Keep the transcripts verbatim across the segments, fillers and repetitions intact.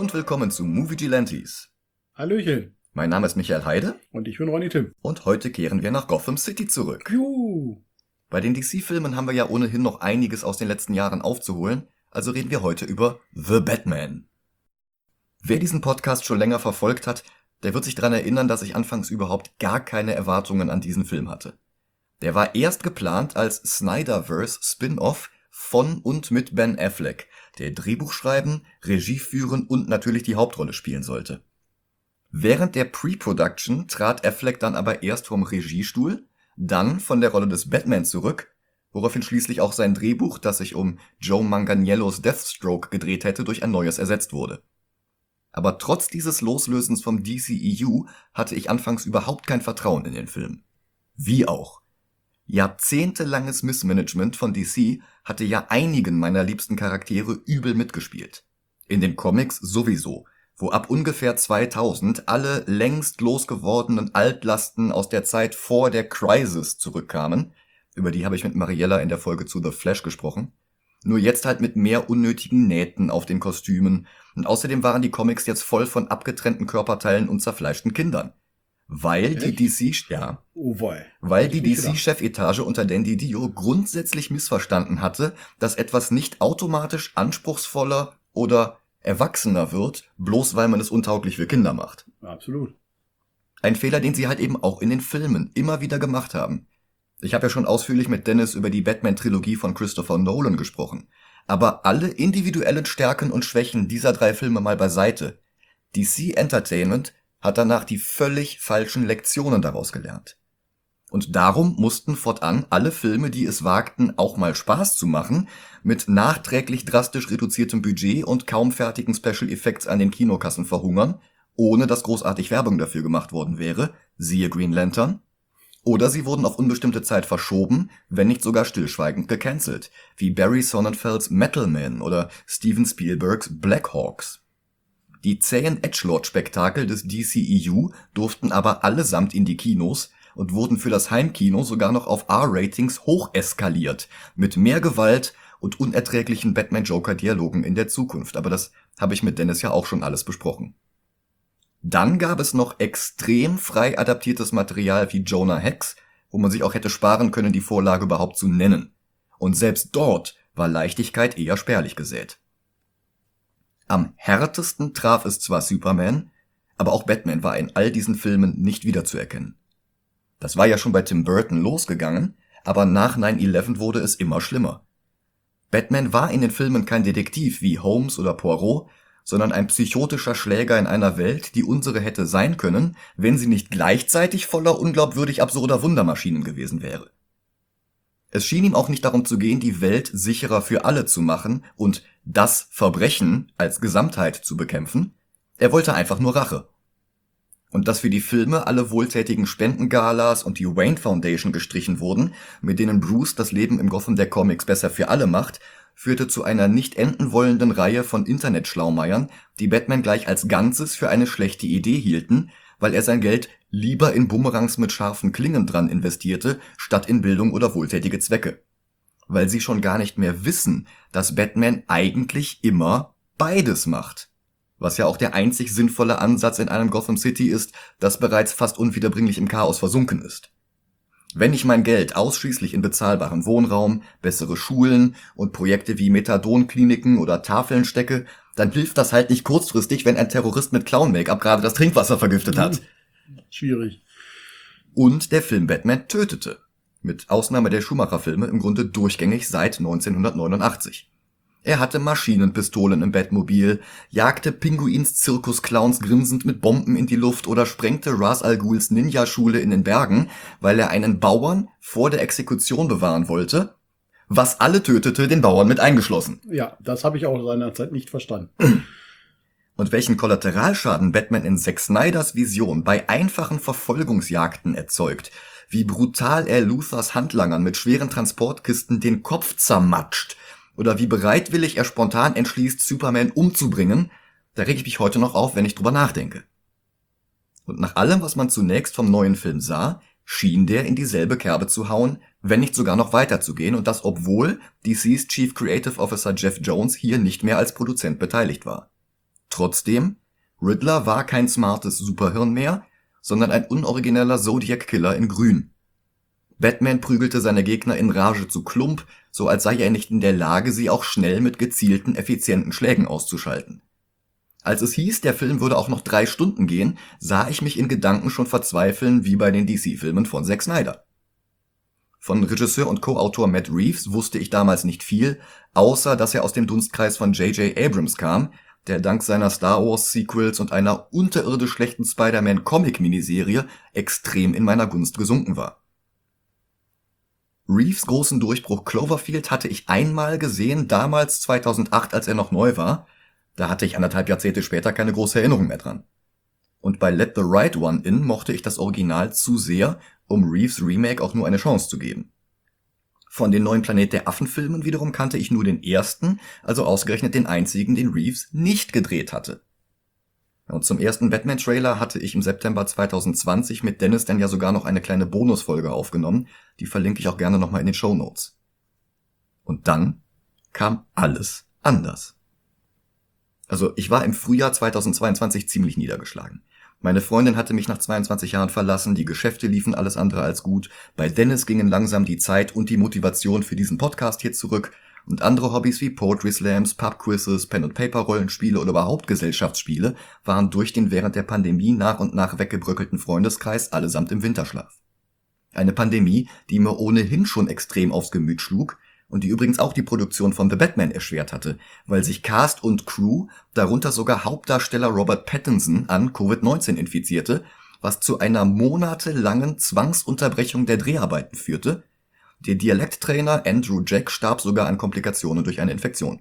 und willkommen zu Moviegilantes. Hallöchen. Mein Name ist Michael Heide. Und ich bin Ronny Tim. Und heute kehren wir nach Gotham City zurück. Juhu. Bei den D C-Filmen haben wir ja ohnehin noch einiges aus den letzten Jahren aufzuholen, also reden wir heute über The Batman. Wer diesen Podcast schon länger verfolgt hat, der wird sich daran erinnern, dass ich anfangs überhaupt gar keine Erwartungen an diesen Film hatte. Der war erst geplant als Snyderverse-Spin-Off von und mit Ben Affleck, der Drehbuch schreiben, Regie führen und natürlich die Hauptrolle spielen sollte. Während der Pre-Production trat Affleck dann aber erst vom Regiestuhl, dann von der Rolle des Batman zurück, woraufhin schließlich auch sein Drehbuch, das sich um Joe Manganiellos Deathstroke gedreht hätte, durch ein neues ersetzt wurde. Aber trotz dieses Loslösens vom D C E U hatte ich anfangs überhaupt kein Vertrauen in den Film. Wie auch. Jahrzehntelanges Missmanagement von D C hatte ja einigen meiner liebsten Charaktere übel mitgespielt. In den Comics sowieso, wo ab ungefähr zweitausend alle längst losgewordenen Altlasten aus der Zeit vor der Crisis zurückkamen. Über die habe ich mit Mariella in der Folge zu The Flash gesprochen. Nur jetzt halt mit mehr unnötigen Nähten auf den Kostümen. Und außerdem waren die Comics jetzt voll von abgetrennten Körperteilen und zerfleischten Kindern. Weil Echt? die D C, ja, Oh wei. weil Hätte die ich nicht gedacht. D C-Chefetage unter Dan Didio grundsätzlich missverstanden hatte, dass etwas nicht automatisch anspruchsvoller oder erwachsener wird, bloß weil man es untauglich für Kinder macht. Absolut. Ein Fehler, den sie halt eben auch in den Filmen immer wieder gemacht haben. Ich habe ja schon ausführlich mit Dennis über die Batman-Trilogie von Christopher Nolan gesprochen. Aber alle individuellen Stärken und Schwächen dieser drei Filme mal beiseite. D C Entertainment hat danach die völlig falschen Lektionen daraus gelernt. Und darum mussten fortan alle Filme, die es wagten, auch mal Spaß zu machen, mit nachträglich drastisch reduziertem Budget und kaum fertigen Special Effects an den Kinokassen verhungern, ohne dass großartig Werbung dafür gemacht worden wäre, siehe Green Lantern. Oder sie wurden auf unbestimmte Zeit verschoben, wenn nicht sogar stillschweigend gecancelt, wie Barry Sonnenfelds Metal Man oder Steven Spielbergs Black Hawks. Die zähen Edgelord-Spektakel des D C E U durften aber allesamt in die Kinos und wurden für das Heimkino sogar noch auf R-Ratings hocheskaliert, mit mehr Gewalt und unerträglichen Batman-Joker-Dialogen in der Zukunft. Aber das habe ich mit Dennis ja auch schon alles besprochen. Dann gab es noch extrem frei adaptiertes Material wie Jonah Hex, wo man sich auch hätte sparen können, die Vorlage überhaupt zu nennen. Und selbst dort war Leichtigkeit eher spärlich gesät. Am härtesten traf es zwar Superman, aber auch Batman war in all diesen Filmen nicht wiederzuerkennen. Das war ja schon bei Tim Burton losgegangen, aber nach nine eleven wurde es immer schlimmer. Batman war in den Filmen kein Detektiv wie Holmes oder Poirot, sondern ein psychotischer Schläger in einer Welt, die unsere hätte sein können, wenn sie nicht gleichzeitig voller unglaubwürdig absurder Wundermaschinen gewesen wäre. Es schien ihm auch nicht darum zu gehen, die Welt sicherer für alle zu machen und das Verbrechen als Gesamtheit zu bekämpfen. Er wollte einfach nur Rache. Und dass für die Filme alle wohltätigen Spendengalas und die Wayne Foundation gestrichen wurden, mit denen Bruce das Leben im Gotham der Comics besser für alle macht, führte zu einer nicht enden wollenden Reihe von Internet-Schlaumeiern, die Batman gleich als Ganzes für eine schlechte Idee hielten, weil er sein Geld lieber in Bumerangs mit scharfen Klingen dran investierte, statt in Bildung oder wohltätige Zwecke. Weil sie schon gar nicht mehr wissen, dass Batman eigentlich immer beides macht. Was ja auch der einzig sinnvolle Ansatz in einem Gotham City ist, das bereits fast unwiederbringlich im Chaos versunken ist. Wenn ich mein Geld ausschließlich in bezahlbaren Wohnraum, bessere Schulen und Projekte wie Methadon-Kliniken oder Tafeln stecke, dann hilft das halt nicht kurzfristig, wenn ein Terrorist mit Clown-Make-up gerade das Trinkwasser vergiftet hat. Schwierig. Und der Film Batman tötete. Mit Ausnahme der Schumacher-Filme im Grunde durchgängig seit neunzehnhundertneunundachtzig. Er hatte Maschinenpistolen im Batmobil, jagte Pinguins Zirkusclowns grinsend mit Bomben in die Luft oder sprengte Ra's al Ghuls Ninja-Schule in den Bergen, weil er einen Bauern vor der Exekution bewahren wollte, was alle tötete, den Bauern mit eingeschlossen. Ja, das habe ich auch seinerzeit nicht verstanden. Und welchen Kollateralschaden Batman in Zack Snyders Vision bei einfachen Verfolgungsjagden erzeugt, wie brutal er Luthers Handlangern mit schweren Transportkisten den Kopf zermatscht, oder wie bereitwillig er spontan entschließt, Superman umzubringen, da reg ich mich heute noch auf, wenn ich drüber nachdenke. Und nach allem, was man zunächst vom neuen Film sah, schien der in dieselbe Kerbe zu hauen, wenn nicht sogar noch weiter zu gehen, und das obwohl D C's Chief Creative Officer Jeff Jones hier nicht mehr als Produzent beteiligt war. Trotzdem, Riddler war kein smartes Superhirn mehr, sondern ein unorigineller Zodiac-Killer in Grün. Batman prügelte seine Gegner in Rage zu Klump, so als sei er nicht in der Lage, sie auch schnell mit gezielten, effizienten Schlägen auszuschalten. Als es hieß, der Film würde auch noch drei Stunden gehen, sah ich mich in Gedanken schon verzweifeln wie bei den D C-Filmen von Zack Snyder. Von Regisseur und Co-Autor Matt Reeves wusste ich damals nicht viel, außer dass er aus dem Dunstkreis von J J Abrams kam, der dank seiner Star Wars Sequels und einer unterirdisch schlechten Spider-Man Comic-Miniserie extrem in meiner Gunst gesunken war. Reeves großen Durchbruch Cloverfield hatte ich einmal gesehen, damals zweitausendacht, als er noch neu war. Da hatte ich anderthalb Jahrzehnte später keine große Erinnerung mehr dran. Und bei Let the Right One In mochte ich das Original zu sehr, um Reeves Remake auch nur eine Chance zu geben. Von den neuen Planet der Affen-Filmen wiederum kannte ich nur den ersten, also ausgerechnet den einzigen, den Reeves nicht gedreht hatte. Und zum ersten Batman-Trailer hatte ich im September zweitausendzwanzig mit Dennis dann ja sogar noch eine kleine Bonusfolge aufgenommen, die verlinke ich auch gerne nochmal in den Shownotes. Und dann kam alles anders. Also ich war im Frühjahr zweitausendzweiundzwanzig ziemlich niedergeschlagen. Meine Freundin hatte mich nach zweiundzwanzig Jahren verlassen, die Geschäfte liefen alles andere als gut, bei Dennis gingen langsam die Zeit und die Motivation für diesen Podcast hier zurück und andere Hobbys wie Poetry Slams, Pub-Quizzes, Pen-and-Paper-Rollenspiele oder überhaupt Gesellschaftsspiele waren durch den während der Pandemie nach und nach weggebröckelten Freundeskreis allesamt im Winterschlaf. Eine Pandemie, die mir ohnehin schon extrem aufs Gemüt schlug und die übrigens auch die Produktion von The Batman erschwert hatte, weil sich Cast und Crew, darunter sogar Hauptdarsteller Robert Pattinson, an Covid neunzehn infizierte, was zu einer monatelangen Zwangsunterbrechung der Dreharbeiten führte. Der Dialekttrainer Andrew Jack starb sogar an Komplikationen durch eine Infektion.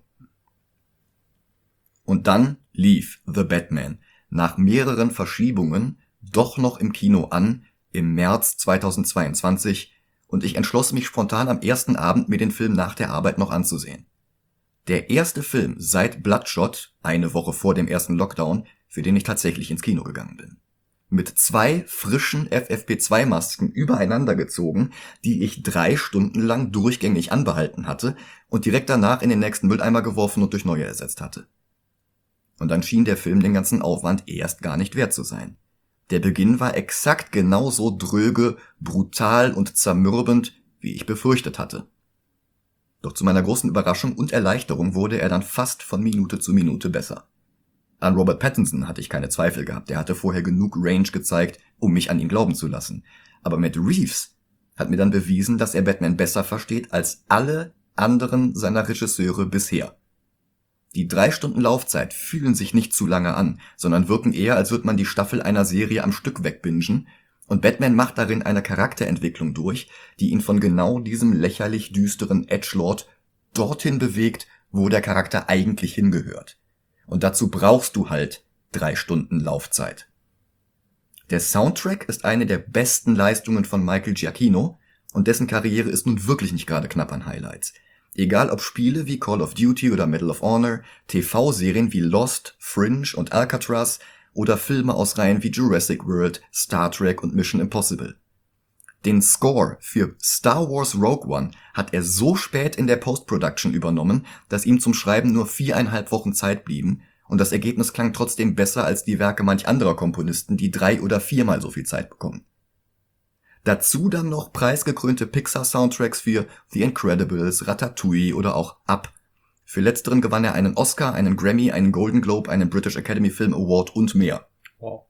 Und dann lief The Batman nach mehreren Verschiebungen doch noch im Kino an, im März zweitausendzweiundzwanzig, und ich entschloss mich spontan am ersten Abend, mir den Film nach der Arbeit noch anzusehen. Der erste Film seit Bloodshot, eine Woche vor dem ersten Lockdown, für den ich tatsächlich ins Kino gegangen bin. Mit zwei frischen F F P zwei Masken übereinander gezogen, die ich drei Stunden lang durchgängig anbehalten hatte und direkt danach in den nächsten Mülleimer geworfen und durch neue ersetzt hatte. Und dann schien der Film den ganzen Aufwand erst gar nicht wert zu sein. Der Beginn war exakt genauso dröge, brutal und zermürbend, wie ich befürchtet hatte. Doch zu meiner großen Überraschung und Erleichterung wurde er dann fast von Minute zu Minute besser. An Robert Pattinson hatte ich keine Zweifel gehabt, der hatte vorher genug Range gezeigt, um mich an ihn glauben zu lassen. Aber Matt Reeves hat mir dann bewiesen, dass er Batman besser versteht als alle anderen seiner Regisseure bisher. Die drei Stunden Laufzeit fühlen sich nicht zu lange an, sondern wirken eher, als würde man die Staffel einer Serie am Stück wegbingen, und Batman macht darin eine Charakterentwicklung durch, die ihn von genau diesem lächerlich düsteren Edgelord dorthin bewegt, wo der Charakter eigentlich hingehört. Und dazu brauchst du halt drei Stunden Laufzeit. Der Soundtrack ist eine der besten Leistungen von Michael Giacchino, und dessen Karriere ist nun wirklich nicht gerade knapp an Highlights. Egal ob Spiele wie Call of Duty oder Medal of Honor, T V-Serien wie Lost, Fringe und Alcatraz oder Filme aus Reihen wie Jurassic World, Star Trek und Mission Impossible. Den Score für Star Wars Rogue One hat er so spät in der Post-Production übernommen, dass ihm zum Schreiben nur viereinhalb Wochen Zeit blieben, und das Ergebnis klang trotzdem besser als die Werke manch anderer Komponisten, die drei- oder viermal so viel Zeit bekommen. Dazu dann noch preisgekrönte Pixar-Soundtracks für The Incredibles, Ratatouille oder auch Up. Für letzteren gewann er einen Oscar, einen Grammy, einen Golden Globe, einen British Academy Film Award und mehr. Wow.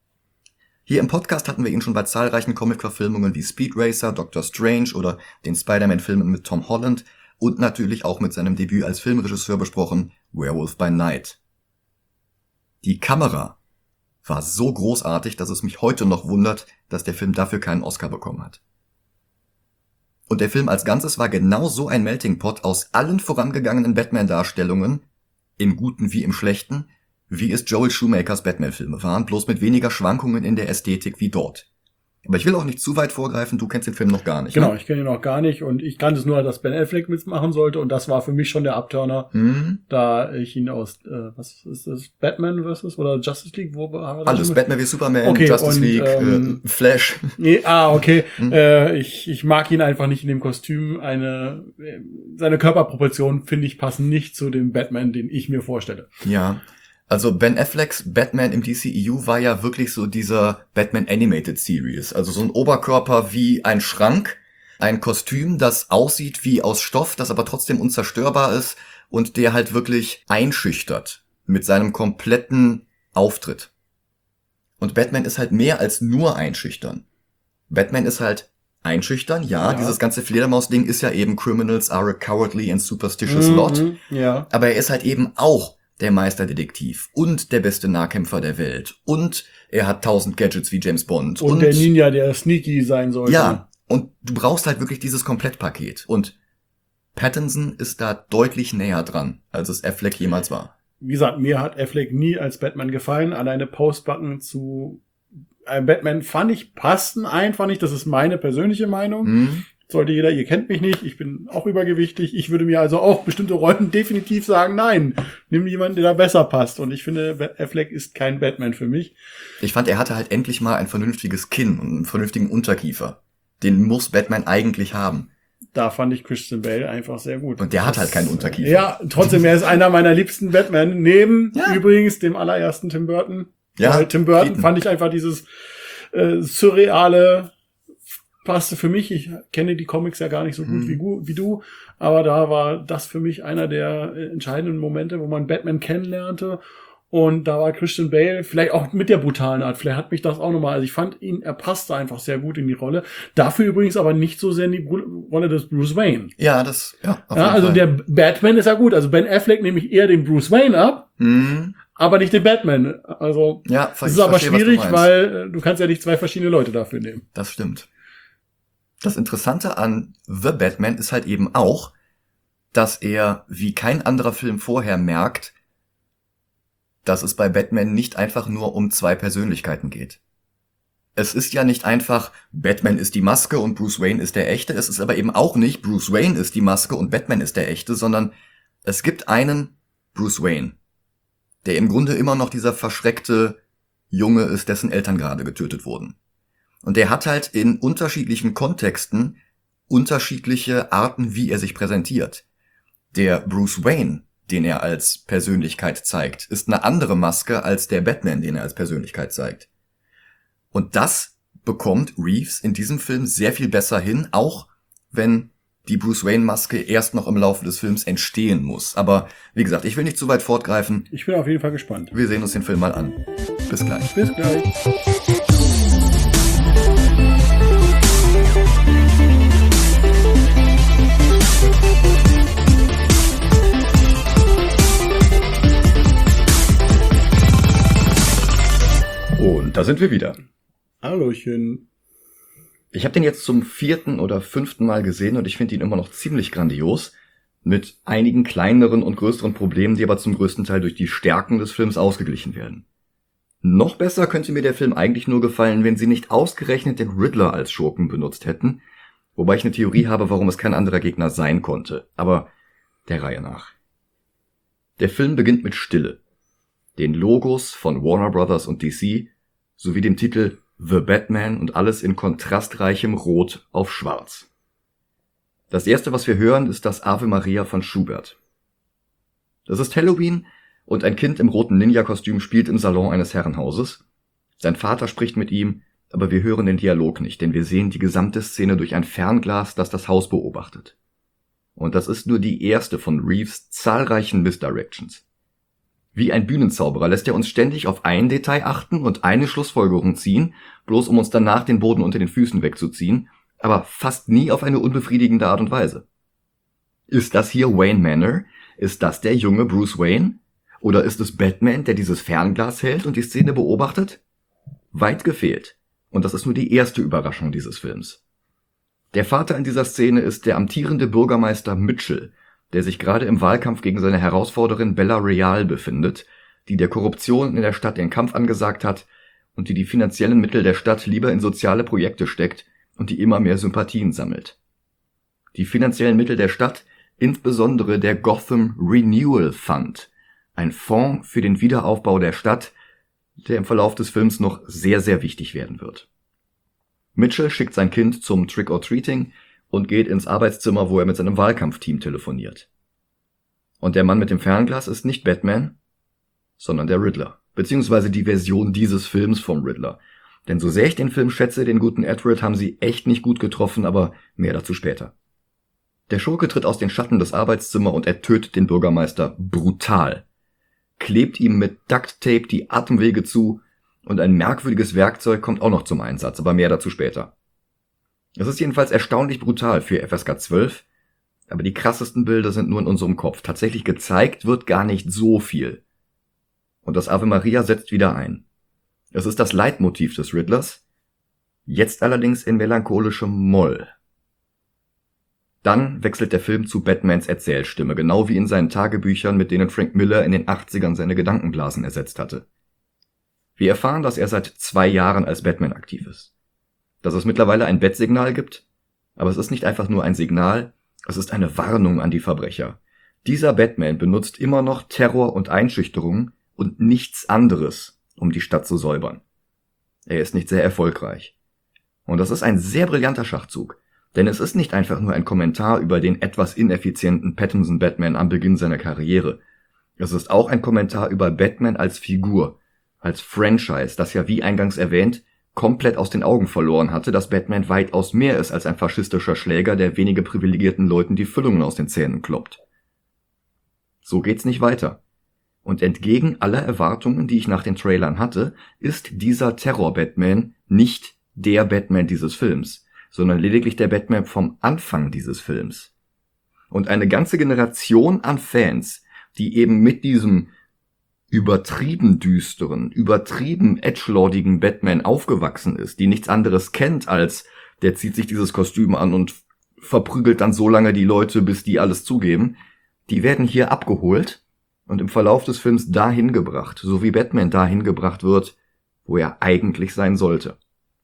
Hier im Podcast hatten wir ihn schon bei zahlreichen Comic-Verfilmungen wie Speed Racer, Doctor Strange oder den Spider-Man-Filmen mit Tom Holland und natürlich auch mit seinem Debüt als Filmregisseur besprochen, Werewolf by Night. Die Kamera war so großartig, dass es mich heute noch wundert, dass der Film dafür keinen Oscar bekommen hat. Und der Film als Ganzes war genau so ein Melting Pot aus allen vorangegangenen Batman-Darstellungen, im Guten wie im Schlechten, wie es Joel Schumachers Batman-Filme waren, bloß mit weniger Schwankungen in der Ästhetik wie dort. Aber ich will auch nicht zu weit vorgreifen, du kennst den Film noch gar nicht. Genau, ne? ich kenne ihn noch gar nicht und ich kannte es nur, dass Ben Affleck mitmachen sollte und das war für mich schon der Abturner, Mhm. da ich ihn aus, äh, was ist das, Batman versus oder Justice League, wo war er? Alles, Batman wie Superman, Okay, Justice und, League, ähm, äh, Flash. Nee, ah, okay. Hm. Äh, ich, ich mag ihn einfach nicht in dem Kostüm. Eine, seine Körperproportionen, finde ich, passen nicht zu dem Batman, den ich mir vorstelle. Ja, Also Ben Afflecks Batman im D C E U war ja wirklich so dieser Batman Animated Series. Also so ein Oberkörper wie ein Schrank, ein Kostüm, das aussieht wie aus Stoff, das aber trotzdem unzerstörbar ist und der halt wirklich einschüchtert mit seinem kompletten Auftritt. Und Batman ist halt mehr als nur einschüchtern. Batman ist halt einschüchtern, ja, ja. Dieses ganze Fledermaus-Ding ist ja eben Criminals are a cowardly and superstitious mhm, lot. Ja. Aber er ist halt eben auch der Meisterdetektiv und der beste Nahkämpfer der Welt. Und er hat tausend Gadgets wie James Bond. Und, und der Ninja, der sneaky sein sollte. Ja, und du brauchst halt wirklich dieses Komplettpaket. Und Pattinson ist da deutlich näher dran, als es Affleck jemals war. Wie gesagt, mir hat Affleck nie als Batman gefallen. Alleine Postbutton zu äh, Batman fand ich, passten einfach nicht. Das ist meine persönliche Meinung. Mhm. Sollte jeder, ihr kennt mich nicht, ich bin auch übergewichtig. Ich würde mir also auch bestimmte Rollen definitiv sagen, nein, nimm jemanden, der da besser passt. Und ich finde, Affleck ist kein Batman für mich. Ich fand, er hatte halt endlich mal ein vernünftiges Kinn und einen vernünftigen Unterkiefer. Den muss Batman eigentlich haben. Da fand ich Christian Bale einfach sehr gut. Und der hat halt keinen Unterkiefer. Ja, trotzdem, er ist einer meiner liebsten Batman. Neben ja. übrigens dem allerersten Tim Burton. Ja, Weil Tim Burton Keaton. fand ich einfach dieses äh, surreale, passte für mich. Ich kenne die Comics ja gar nicht so gut hm. wie, wie du. Aber da war das für mich einer der entscheidenden Momente, wo man Batman kennenlernte. Und da war Christian Bale vielleicht auch mit der brutalen Art. Vielleicht hat mich das auch nochmal, also ich fand ihn, er passte einfach sehr gut in die Rolle. Dafür übrigens aber nicht so sehr in die Rolle des Bruce Wayne. Ja, das, ja. Auf ja jeden also Fall. der Batman ist ja gut. Also Ben Affleck nehme ich eher den Bruce Wayne ab, hm. aber nicht den Batman. Also, ja, das ist aber verstehe, schwierig, weil du kannst ja nicht zwei verschiedene Leute dafür nehmen. Das stimmt. Das Interessante an The Batman ist halt eben auch, dass er wie kein anderer Film vorher merkt, dass es bei Batman nicht einfach nur um zwei Persönlichkeiten geht. Es ist ja nicht einfach, Batman ist die Maske und Bruce Wayne ist der Echte. Es ist aber eben auch nicht, Bruce Wayne ist die Maske und Batman ist der Echte, sondern es gibt einen Bruce Wayne, der im Grunde immer noch dieser verschreckte Junge ist, dessen Eltern gerade getötet wurden. Und der hat halt in unterschiedlichen Kontexten unterschiedliche Arten, wie er sich präsentiert. Der Bruce Wayne, den er als Persönlichkeit zeigt, ist eine andere Maske als der Batman, den er als Persönlichkeit zeigt. Und das bekommt Reeves in diesem Film sehr viel besser hin, auch wenn die Bruce Wayne-Maske erst noch im Laufe des Films entstehen muss. Aber wie gesagt, ich will nicht zu weit fortgreifen. Ich bin auf jeden Fall gespannt. Wir sehen uns den Film mal an. Bis gleich. Bis gleich. Und da sind wir wieder. Hallöchen. Ich habe den jetzt zum vierten oder fünften Mal gesehen und ich finde ihn immer noch ziemlich grandios. Mit einigen kleineren und größeren Problemen, die aber zum größten Teil durch die Stärken des Films ausgeglichen werden. Noch besser könnte mir der Film eigentlich nur gefallen, wenn sie nicht ausgerechnet den Riddler als Schurken benutzt hätten. Wobei ich eine Theorie habe, warum es kein anderer Gegner sein konnte. Aber der Reihe nach. Der Film beginnt mit Stille. Den Logos von Warner Brothers und D C sowie dem Titel The Batman und alles in kontrastreichem Rot auf Schwarz. Das erste, was wir hören, ist das Ave Maria von Schubert. Das ist Halloween und ein Kind im roten Ninja-Kostüm spielt im Salon eines Herrenhauses. Sein Vater spricht mit ihm, aber wir hören den Dialog nicht, denn wir sehen die gesamte Szene durch ein Fernglas, das das Haus beobachtet. Und das ist nur die erste von Reeves zahlreichen Misdirections. Wie ein Bühnenzauberer lässt er uns ständig auf ein Detail achten und eine Schlussfolgerung ziehen, bloß um uns danach den Boden unter den Füßen wegzuziehen, aber fast nie auf eine unbefriedigende Art und Weise. Ist das hier Wayne Manor? Ist das der junge Bruce Wayne? Oder ist es Batman, der dieses Fernglas hält und die Szene beobachtet? Weit gefehlt. Und das ist nur die erste Überraschung dieses Films. Der Vater in dieser Szene ist der amtierende Bürgermeister Mitchell, der sich gerade im Wahlkampf gegen seine Herausforderin Bella Real befindet, die der Korruption in der Stadt den Kampf angesagt hat und die die finanziellen Mittel der Stadt lieber in soziale Projekte steckt und die immer mehr Sympathien sammelt. Die finanziellen Mittel der Stadt, insbesondere der Gotham Renewal Fund, ein Fonds für den Wiederaufbau der Stadt, der im Verlauf des Films noch sehr, sehr wichtig werden wird. Mitchell schickt sein Kind zum Trick-or-Treating und geht ins Arbeitszimmer, wo er mit seinem Wahlkampfteam telefoniert. Und der Mann mit dem Fernglas ist nicht Batman, sondern der Riddler. Beziehungsweise die Version dieses Films vom Riddler. Denn so sehr ich den Film schätze, den guten Edward, haben sie echt nicht gut getroffen, aber mehr dazu später. Der Schurke tritt aus den Schatten des Arbeitszimmers und er tötet den Bürgermeister brutal. Klebt ihm mit Duct Tape die Atemwege zu und ein merkwürdiges Werkzeug kommt auch noch zum Einsatz, aber mehr dazu später. Es ist jedenfalls erstaunlich brutal für F S K zwölf, aber die krassesten Bilder sind nur in unserem Kopf. Tatsächlich gezeigt wird gar nicht so viel. Und das Ave Maria setzt wieder ein. Es ist das Leitmotiv des Riddlers, jetzt allerdings in melancholischem Moll. Dann wechselt der Film zu Batmans Erzählstimme, genau wie in seinen Tagebüchern, mit denen Frank Miller in den achtzigern seine Gedankenblasen ersetzt hatte. Wir erfahren, dass er seit zwei Jahren als Batman aktiv ist. Dass es mittlerweile ein Bat-Signal gibt, aber es ist nicht einfach nur ein Signal, es ist eine Warnung an die Verbrecher. Dieser Batman benutzt immer noch Terror und Einschüchterung und nichts anderes, um die Stadt zu säubern. Er ist nicht sehr erfolgreich. Und das ist ein sehr brillanter Schachzug, denn es ist nicht einfach nur ein Kommentar über den etwas ineffizienten Pattinson-Batman am Beginn seiner Karriere. Es ist auch ein Kommentar über Batman als Figur, als Franchise, das ja wie eingangs erwähnt, komplett aus den Augen verloren hatte, dass Batman weitaus mehr ist als ein faschistischer Schläger, der wenige privilegierten Leuten die Füllungen aus den Zähnen kloppt. So geht's nicht weiter. Und entgegen aller Erwartungen, die ich nach den Trailern hatte, ist dieser Terror-Batman nicht der Batman dieses Films, sondern lediglich der Batman vom Anfang dieses Films. Und eine ganze Generation an Fans, die eben mit diesem übertrieben düsteren, übertrieben edgelordigen Batman aufgewachsen ist, die nichts anderes kennt als, der zieht sich dieses Kostüm an und verprügelt dann so lange die Leute, bis die alles zugeben, die werden hier abgeholt und im Verlauf des Films dahin gebracht, so wie Batman dahin gebracht wird, wo er eigentlich sein sollte.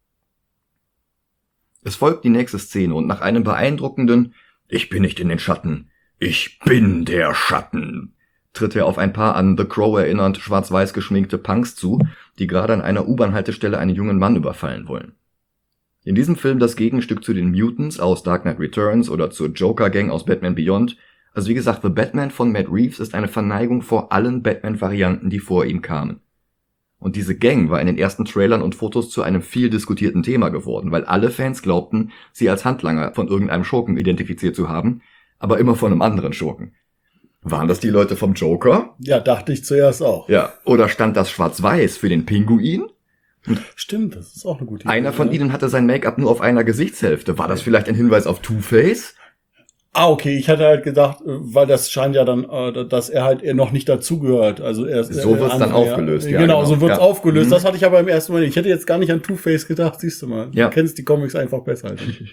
Es folgt die nächste Szene und nach einem beeindruckenden »Ich bin nicht in den Schatten, ich bin der Schatten« tritt er auf ein paar an The Crow erinnernd schwarz-weiß geschminkte Punks zu, die gerade an einer U-Bahn-Haltestelle einen jungen Mann überfallen wollen. In diesem Film das Gegenstück zu den Mutants aus Dark Knight Returns oder zur Joker-Gang aus Batman Beyond. Also wie gesagt, The Batman von Matt Reeves ist eine Verneigung vor allen Batman-Varianten, die vor ihm kamen. Und diese Gang war in den ersten Trailern und Fotos zu einem viel diskutierten Thema geworden, weil alle Fans glaubten, sie als Handlanger von irgendeinem Schurken identifiziert zu haben, aber immer von einem anderen Schurken. Waren das die Leute vom Joker? Ja, dachte ich zuerst auch. Ja, oder stand das schwarz-weiß für den Pinguin? Und Stimmt, das ist auch eine gute Idee. Einer von ihnen hatte sein Make-up nur auf einer Gesichtshälfte. War das vielleicht ein Hinweis auf Two-Face? Ah, okay, ich hatte halt gedacht, weil das scheint ja dann, dass er halt noch nicht dazugehört. Also er ist, so wird's dann aufgelöst, ja. ja. Genau, genau. so wird's ja. aufgelöst. Mhm. Das hatte ich aber im ersten Mal nicht. Ich hätte jetzt gar nicht an Two-Face gedacht, siehst du mal. Ja. Du kennst die Comics einfach besser als ich.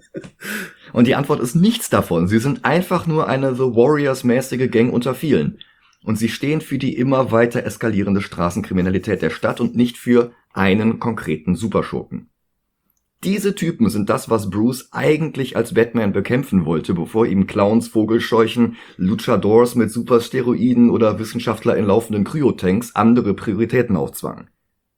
Und die Antwort ist nichts davon. Sie sind einfach nur eine The Warriors-mäßige Gang unter vielen. Und sie stehen für die immer weiter eskalierende Straßenkriminalität der Stadt und nicht für einen konkreten Superschurken. Diese Typen sind das, was Bruce eigentlich als Batman bekämpfen wollte, bevor ihm Clowns, Vogelscheuchen, Luchadors mit Supersteroiden oder Wissenschaftler in laufenden Kryotanks andere Prioritäten aufzwangen.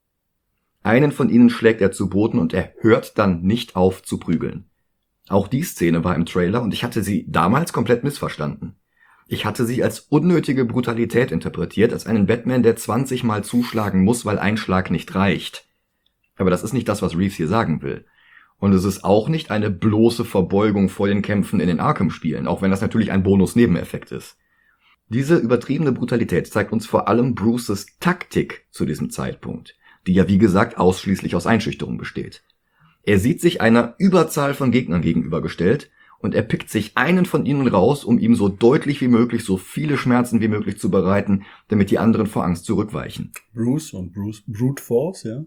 Einen von ihnen schlägt er zu Boden und er hört dann nicht auf zu prügeln. Auch die Szene war im Trailer und ich hatte sie damals komplett missverstanden. Ich hatte sie als unnötige Brutalität interpretiert, als einen Batman, der zwanzig Mal zuschlagen muss, weil ein Schlag nicht reicht. Aber das ist nicht das, was Reeves hier sagen will. Und es ist auch nicht eine bloße Verbeugung vor den Kämpfen in den Arkham-Spielen, auch wenn das natürlich ein Bonus-Nebeneffekt ist. Diese übertriebene Brutalität zeigt uns vor allem Bruces Taktik zu diesem Zeitpunkt, die ja wie gesagt ausschließlich aus Einschüchterung besteht. Er sieht sich einer Überzahl von Gegnern gegenübergestellt und er pickt sich einen von ihnen raus, um ihm so deutlich wie möglich so viele Schmerzen wie möglich zu bereiten, damit die anderen vor Angst zurückweichen. Bruce und Bruce Brute Force, ja.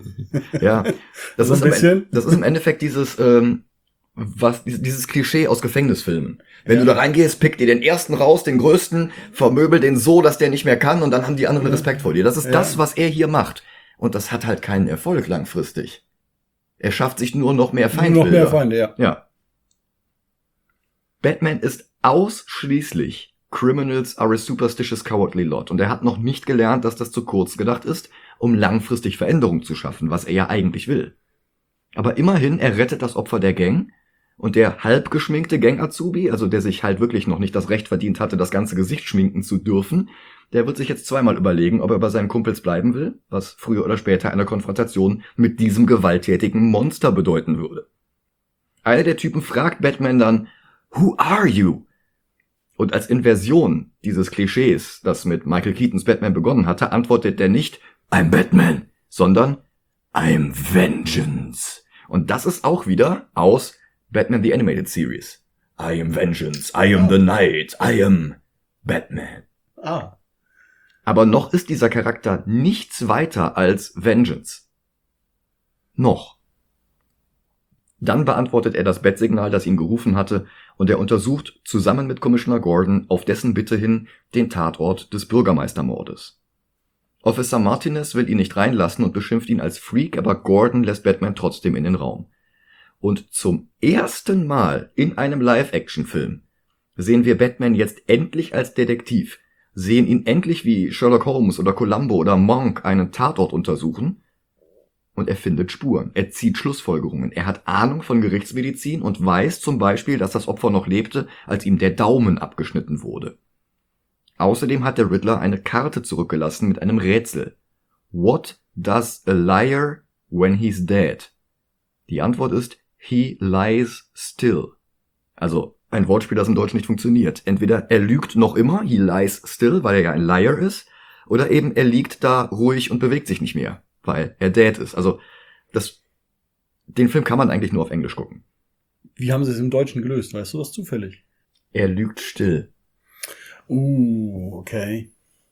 Ja, das, so ist ein bisschen. im, das ist im Endeffekt dieses, ähm, was, dieses Klischee aus Gefängnisfilmen. Wenn ja. du da reingehst, pick dir den ersten raus, den größten, vermöbel den so, dass der nicht mehr kann und dann haben die anderen ja. Respekt vor dir. Das ist ja. das, was er hier macht. Und das hat halt keinen Erfolg langfristig. Er schafft sich nur noch mehr Feindbilder. Noch mehr Feinde, ja. Ja. Batman ist ausschließlich Criminals are a superstitious cowardly lot. Und er hat noch nicht gelernt, dass das zu kurz gedacht ist, um langfristig Veränderung zu schaffen, was er ja eigentlich will. Aber immerhin, er rettet das Opfer der Gang Und der halb geschminkte Gang-Azubi, also der sich halt wirklich noch nicht das Recht verdient hatte, das ganze Gesicht schminken zu dürfen, der wird sich jetzt zweimal überlegen, ob er bei seinen Kumpels bleiben will, was früher oder später eine Konfrontation mit diesem gewalttätigen Monster bedeuten würde. Einer der Typen fragt Batman dann, "Who are you?" Und als Inversion dieses Klischees, das mit Michael Keatons Batman begonnen hatte, antwortet der nicht, "I'm Batman", sondern "I'm Vengeance." Und das ist auch wieder aus Batman the Animated Series. I am Vengeance, I am the Night, I am Batman. Ah. Aber noch ist dieser Charakter nichts weiter als Vengeance. Noch. Dann beantwortet er das Bat-Signal, das ihn gerufen hatte, und er untersucht zusammen mit Commissioner Gordon auf dessen Bitte hin den Tatort des Bürgermeistermordes. Officer Martinez will ihn nicht reinlassen und beschimpft ihn als Freak, aber Gordon lässt Batman trotzdem in den Raum. Und zum ersten Mal in einem Live-Action-Film sehen wir Batman jetzt endlich als Detektiv, sehen ihn endlich wie Sherlock Holmes oder Columbo oder Monk einen Tatort untersuchen, und er findet Spuren, er zieht Schlussfolgerungen, er hat Ahnung von Gerichtsmedizin und weiß zum Beispiel, dass das Opfer noch lebte, als ihm der Daumen abgeschnitten wurde. Außerdem hat der Riddler eine Karte zurückgelassen mit einem Rätsel. What does a liar when he's dead? Die Antwort ist, he lies still. Also ein Wortspiel, das im Deutschen nicht funktioniert. Entweder er lügt noch immer, he lies still, weil er ja ein Liar ist, oder eben er liegt da ruhig und bewegt sich nicht mehr, weil er dead ist. Also das, den Film kann man eigentlich nur auf Englisch gucken. Wie haben sie es im Deutschen gelöst? Weißt du das zufällig? Er lügt still. Uh, okay.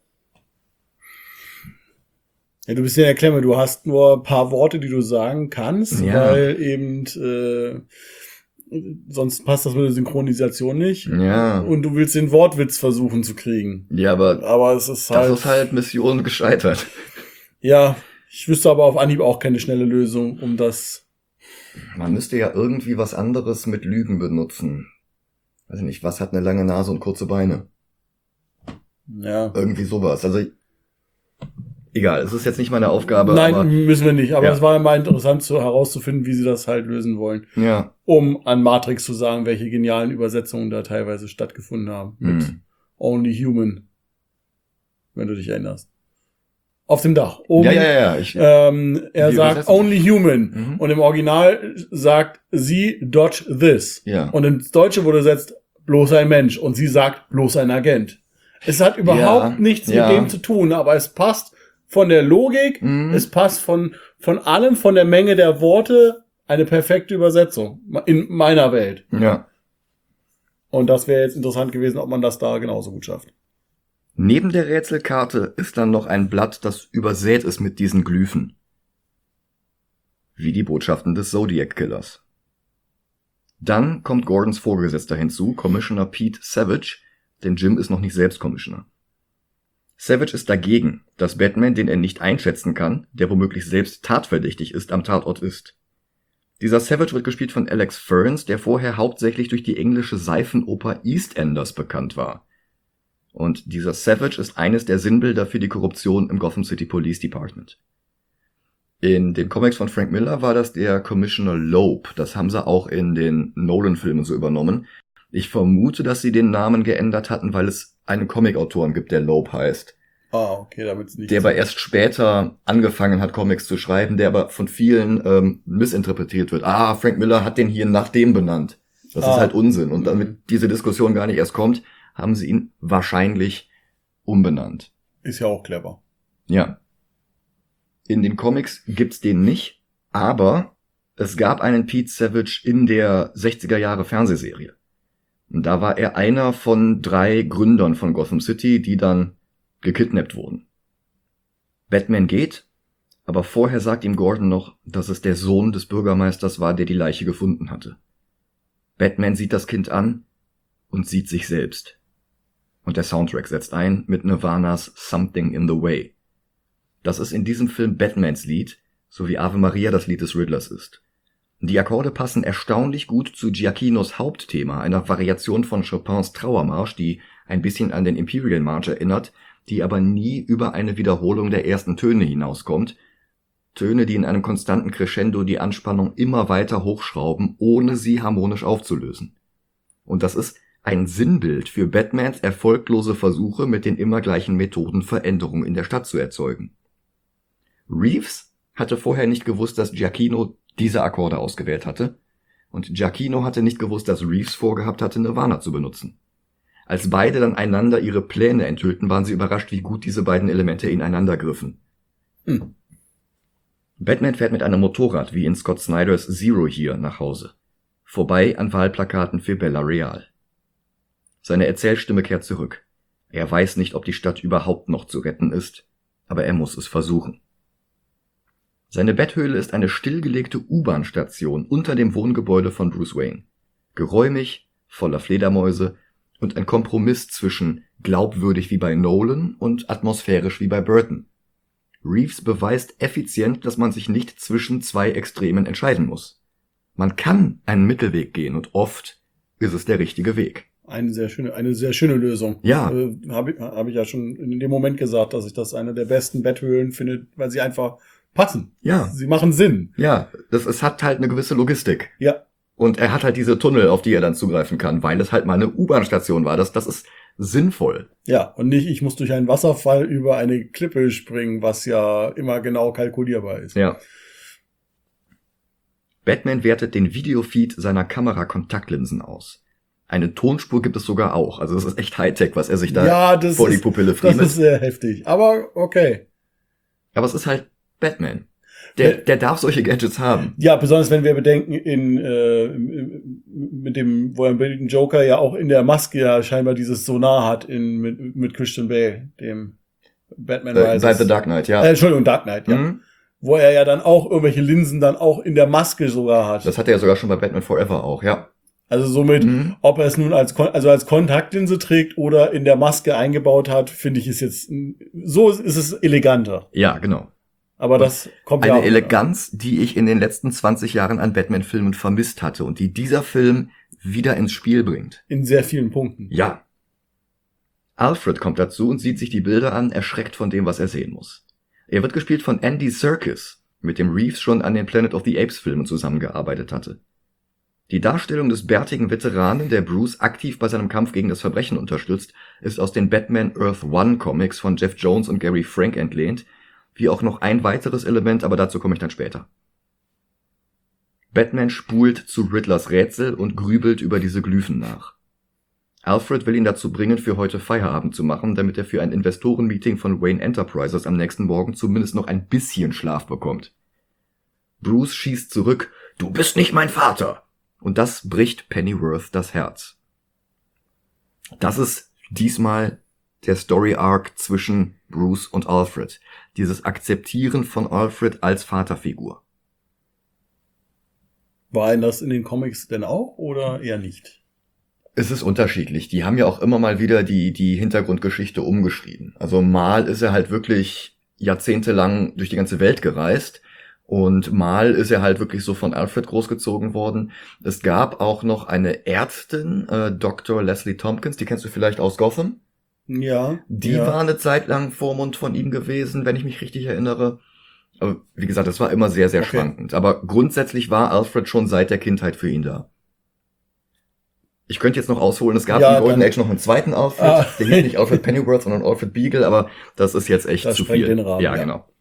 Ja, du bist ja der Klemme, du hast nur ein paar Worte, die du sagen kannst, Ja. weil eben äh, sonst passt das mit der Synchronisation nicht. Ja. Und du willst den Wortwitz versuchen zu kriegen. Ja, aber Aber es ist halt... das ist halt Mission gescheitert. Ja, ich wüsste aber auf Anhieb auch keine schnelle Lösung, um das... Man müsste ja irgendwie was anderes mit Lügen benutzen. Weiß ich nicht, was hat eine lange Nase und kurze Beine? Ja. Irgendwie sowas. Also, egal, es ist jetzt nicht meine Aufgabe, Nein, aber... müssen wir nicht. Aber Ja. es war immer interessant so herauszufinden, wie sie das halt lösen wollen. Ja. Um an Matrix zu sagen, welche genialen Übersetzungen da teilweise stattgefunden haben. Mit Hm. Only Human. Wenn du dich erinnerst. Auf dem Dach. Oben, Ja, ja, ja, ich, Ähm, er Wie sagt übersetzen? Only Human. Mhm. Und im Original sagt sie Dodge this. ja. Und ins Deutsche wurde übersetzt bloß ein Mensch. Und sie sagt bloß ein Agent. Es hat überhaupt Ja, nichts ja. mit dem zu tun, aber es passt von der Logik, Mhm. es passt von, von allem, von der Menge der Worte, eine perfekte Übersetzung. In meiner Welt. Ja. Und das wäre jetzt interessant gewesen, ob man das da genauso gut schafft. Neben der Rätselkarte ist dann noch ein Blatt, das übersät ist mit diesen Glyphen. Wie die Botschaften des Zodiac Killers. Dann kommt Gordons Vorgesetzter hinzu, Commissioner Pete Savage, denn Jim ist noch nicht selbst Commissioner. Savage ist dagegen, dass Batman, den er nicht einschätzen kann, der womöglich selbst tatverdächtig ist, am Tatort ist. Dieser Savage wird gespielt von Alex Ferns, der vorher hauptsächlich durch die englische Seifenoper EastEnders bekannt war. Und dieser Savage ist eines der Sinnbilder für die Korruption im Gotham City Police Department. In den Comics von Frank Miller war das der Commissioner Loeb. Das haben sie auch in den Nolan-Filmen so übernommen. Ich vermute, dass sie den Namen geändert hatten, weil es einen Comic-Autoren gibt, der Loeb heißt. Ah, okay, damit es nicht... Der aber erst später angefangen hat, Comics zu schreiben, der aber von vielen ähm, missinterpretiert wird. Ah, Frank Miller hat den hier nach dem benannt. Das Ah. ist halt Unsinn. Und damit diese Diskussion gar nicht erst kommt, haben sie ihn wahrscheinlich umbenannt. Ist ja auch clever. Ja. In den Comics gibt's den nicht, aber es gab einen Pete Savage in der sechziger Jahre Fernsehserie. Und da war er einer von drei Gründern von Gotham City, die dann gekidnappt wurden. Batman geht, aber vorher sagt ihm Gordon noch, dass es der Sohn des Bürgermeisters war, der die Leiche gefunden hatte. Batman sieht das Kind an und sieht sich selbst. Und der Soundtrack setzt ein mit Nirvanas Something in the Way. Das ist in diesem Film Batmans Lied, so wie Ave Maria das Lied des Riddlers ist. Die Akkorde passen erstaunlich gut zu Giacchinos Hauptthema, einer Variation von Chopins Trauermarsch, die ein bisschen an den Imperial March erinnert, die aber nie über eine Wiederholung der ersten Töne hinauskommt Töne, die in einem konstanten Crescendo die Anspannung immer weiter hochschrauben, ohne sie harmonisch aufzulösen. Und das ist ein Sinnbild für Batmans erfolglose Versuche, mit den immer gleichen Methoden Veränderungen in der Stadt zu erzeugen. Reeves hatte vorher nicht gewusst, dass Giacchino diese Akkorde ausgewählt hatte, und Giacchino hatte nicht gewusst, dass Reeves vorgehabt hatte, Nirvana zu benutzen. Als beide dann einander ihre Pläne enthüllten, waren sie überrascht, wie gut diese beiden Elemente ineinander griffen. Hm. Batman fährt mit einem Motorrad, wie in Scott Snyders Zero hier, nach Hause. Vorbei an Wahlplakaten für Bella Real. Seine Erzählstimme kehrt zurück. Er weiß nicht, ob die Stadt überhaupt noch zu retten ist, aber er muss es versuchen. Seine Betthöhle ist eine stillgelegte U-Bahn-Station unter dem Wohngebäude von Bruce Wayne. Geräumig, voller Fledermäuse und ein Kompromiss zwischen glaubwürdig wie bei Nolan und atmosphärisch wie bei Burton. Reeves beweist effizient, dass man sich nicht zwischen zwei Extremen entscheiden muss. Man kann einen Mittelweg gehen und oft ist es der richtige Weg. Eine sehr schöne, eine sehr schöne Lösung. Ja. Äh, Habe ich, hab ich ja schon in dem Moment gesagt, dass ich das eine der besten Betthöhlen finde, weil sie einfach passen. Ja. Sie machen Sinn. Ja, das, es hat halt eine gewisse Logistik. Ja. Und er hat halt diese Tunnel, auf die er dann zugreifen kann, weil es halt mal eine U-Bahn-Station war. Das, das ist sinnvoll. Ja, und nicht, ich muss durch einen Wasserfall über eine Klippe springen, was ja immer genau kalkulierbar ist. Ja. Batman wertet den Videofeed seiner Kamera-Kontaktlinsen aus. Eine Tonspur gibt es sogar auch. Also das ist echt Hightech, was er sich da ja, das vor ist, die Pupille friemelt. Das ist sehr heftig. Aber okay. Aber es ist halt Batman. Der, der darf solche Gadgets haben. Ja, besonders wenn wir bedenken, in äh, mit dem, wo er mit dem Joker ja auch in der Maske ja scheinbar dieses Sonar hat in mit, mit Christian Bale, dem Batman Äh, Rises. bei The Dark Knight, ja. Äh, Entschuldigung, Dark Knight, ja. Mhm. Wo er ja dann auch irgendwelche Linsen dann auch in der Maske sogar hat. Das hat er ja sogar schon bei Batman Forever auch, ja. Also somit, mhm. ob er es nun als also als Kontaktlinse trägt oder in der Maske eingebaut hat, finde ich ist jetzt so ist es eleganter. Ja, genau. Aber und das kommt eine ja auch Eleganz, die ich in den letzten zwanzig Jahren an Batman-Filmen vermisst hatte und die dieser Film wieder ins Spiel bringt. In sehr vielen Punkten. Ja. Alfred kommt dazu und sieht sich die Bilder an, erschreckt von dem, was er sehen muss. Er wird gespielt von Andy Serkis, mit dem Reeves schon an den Planet of the Apes-Filmen zusammengearbeitet hatte. Die Darstellung des bärtigen Veteranen, der Bruce aktiv bei seinem Kampf gegen das Verbrechen unterstützt, ist aus den Batman Earth One Comics von Jeff Jones und Gary Frank entlehnt, wie auch noch ein weiteres Element, aber dazu komme ich dann später. Batman spult zu Riddlers Rätsel und grübelt über diese Glyphen nach. Alfred will ihn dazu bringen, für heute Feierabend zu machen, damit er für ein Investorenmeeting von Wayne Enterprises am nächsten Morgen zumindest noch ein bisschen Schlaf bekommt. Bruce schießt zurück, »Du bist nicht mein Vater!« Und das bricht Pennyworth das Herz. Das ist diesmal der Story-Arc zwischen Bruce und Alfred. Dieses Akzeptieren von Alfred als Vaterfigur. War denn das in den Comics denn auch oder eher nicht? Es ist unterschiedlich. Die haben ja auch immer mal wieder die, die Hintergrundgeschichte umgeschrieben. Also mal ist er halt wirklich jahrzehntelang durch die ganze Welt gereist. Und mal ist er halt wirklich so von Alfred großgezogen worden. Es gab auch noch eine Ärztin, äh, Doktor Leslie Tompkins, die kennst du vielleicht aus Gotham? Ja. Die ja. war eine Zeit lang Vormund von ihm gewesen, wenn ich mich richtig erinnere. Aber wie gesagt, das war immer sehr, sehr okay. schwankend. Aber grundsätzlich war Alfred schon seit der Kindheit für ihn da. Ich könnte jetzt noch ausholen, es gab ja, in Golden dann, Age noch einen zweiten Alfred. Ah. Der hieß nicht Alfred Pennyworth, sondern Alfred Beagle, aber das ist jetzt echt das zu viel. Den Rahmen, ja, ja, genau.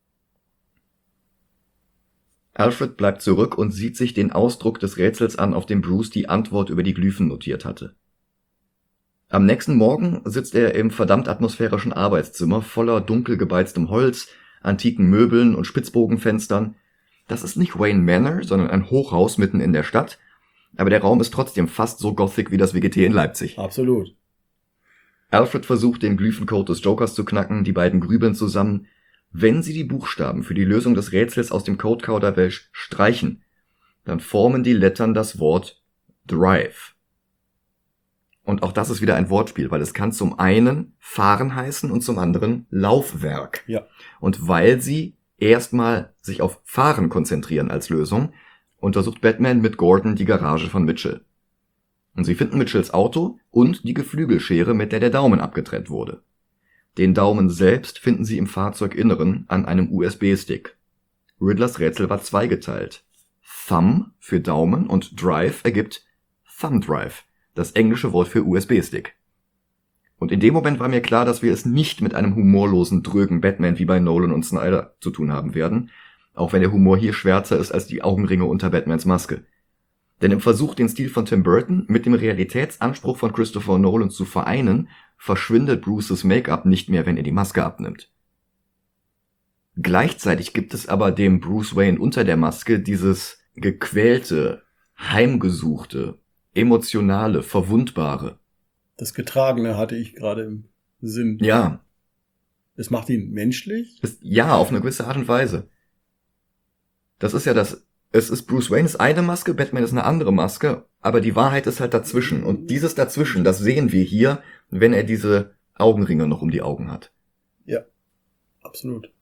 Alfred bleibt zurück und sieht sich den Ausdruck des Rätsels an, auf dem Bruce die Antwort über die Glyphen notiert hatte. Am nächsten Morgen sitzt er im verdammt atmosphärischen Arbeitszimmer voller dunkel gebeiztem Holz, antiken Möbeln und Spitzbogenfenstern. Das ist nicht Wayne Manor, sondern ein Hochhaus mitten in der Stadt, aber der Raum ist trotzdem fast so gothic wie das W G T in Leipzig. Absolut. Alfred versucht, den Glyphencode des Jokers zu knacken, die beiden grübeln zusammen. Wenn sie die Buchstaben für die Lösung des Rätsels aus dem Codekauderwelsch streichen, dann formen die Lettern das Wort Drive. Und auch das ist wieder ein Wortspiel, weil es kann zum einen fahren heißen und zum anderen Laufwerk. Ja. Und weil sie erstmal sich auf Fahren konzentrieren als Lösung, untersucht Batman mit Gordon die Garage von Mitchell. Und sie finden Mitchells Auto und die Geflügelschere, mit der der Daumen abgetrennt wurde. Den Daumen selbst finden sie im Fahrzeuginneren an einem U S B-Stick. Riddlers Rätsel war zweigeteilt. Thumb für Daumen und Drive ergibt Thumb Drive, das englische Wort für U S B-Stick. Und in dem Moment war mir klar, dass wir es nicht mit einem humorlosen, drögen Batman wie bei Nolan und Snyder zu tun haben werden, auch wenn der Humor hier schwärzer ist als die Augenringe unter Batmans Maske. Denn im Versuch, den Stil von Tim Burton mit dem Realitätsanspruch von Christopher Nolan zu vereinen, verschwindet Bruces Make-up nicht mehr, wenn er die Maske abnimmt. Gleichzeitig gibt es aber dem Bruce Wayne unter der Maske dieses gequälte, heimgesuchte, emotionale, verwundbare. Das Getragene hatte ich gerade im Sinn. Ja. Es macht ihn menschlich? Das, ja, auf eine gewisse Art und Weise. Das ist ja das, es ist Bruce Wayne ist eine Maske, Batman ist eine andere Maske, aber die Wahrheit ist halt dazwischen. Und dieses dazwischen, das sehen wir hier, wenn er diese Augenringe noch um die Augen hat. Ja, absolut.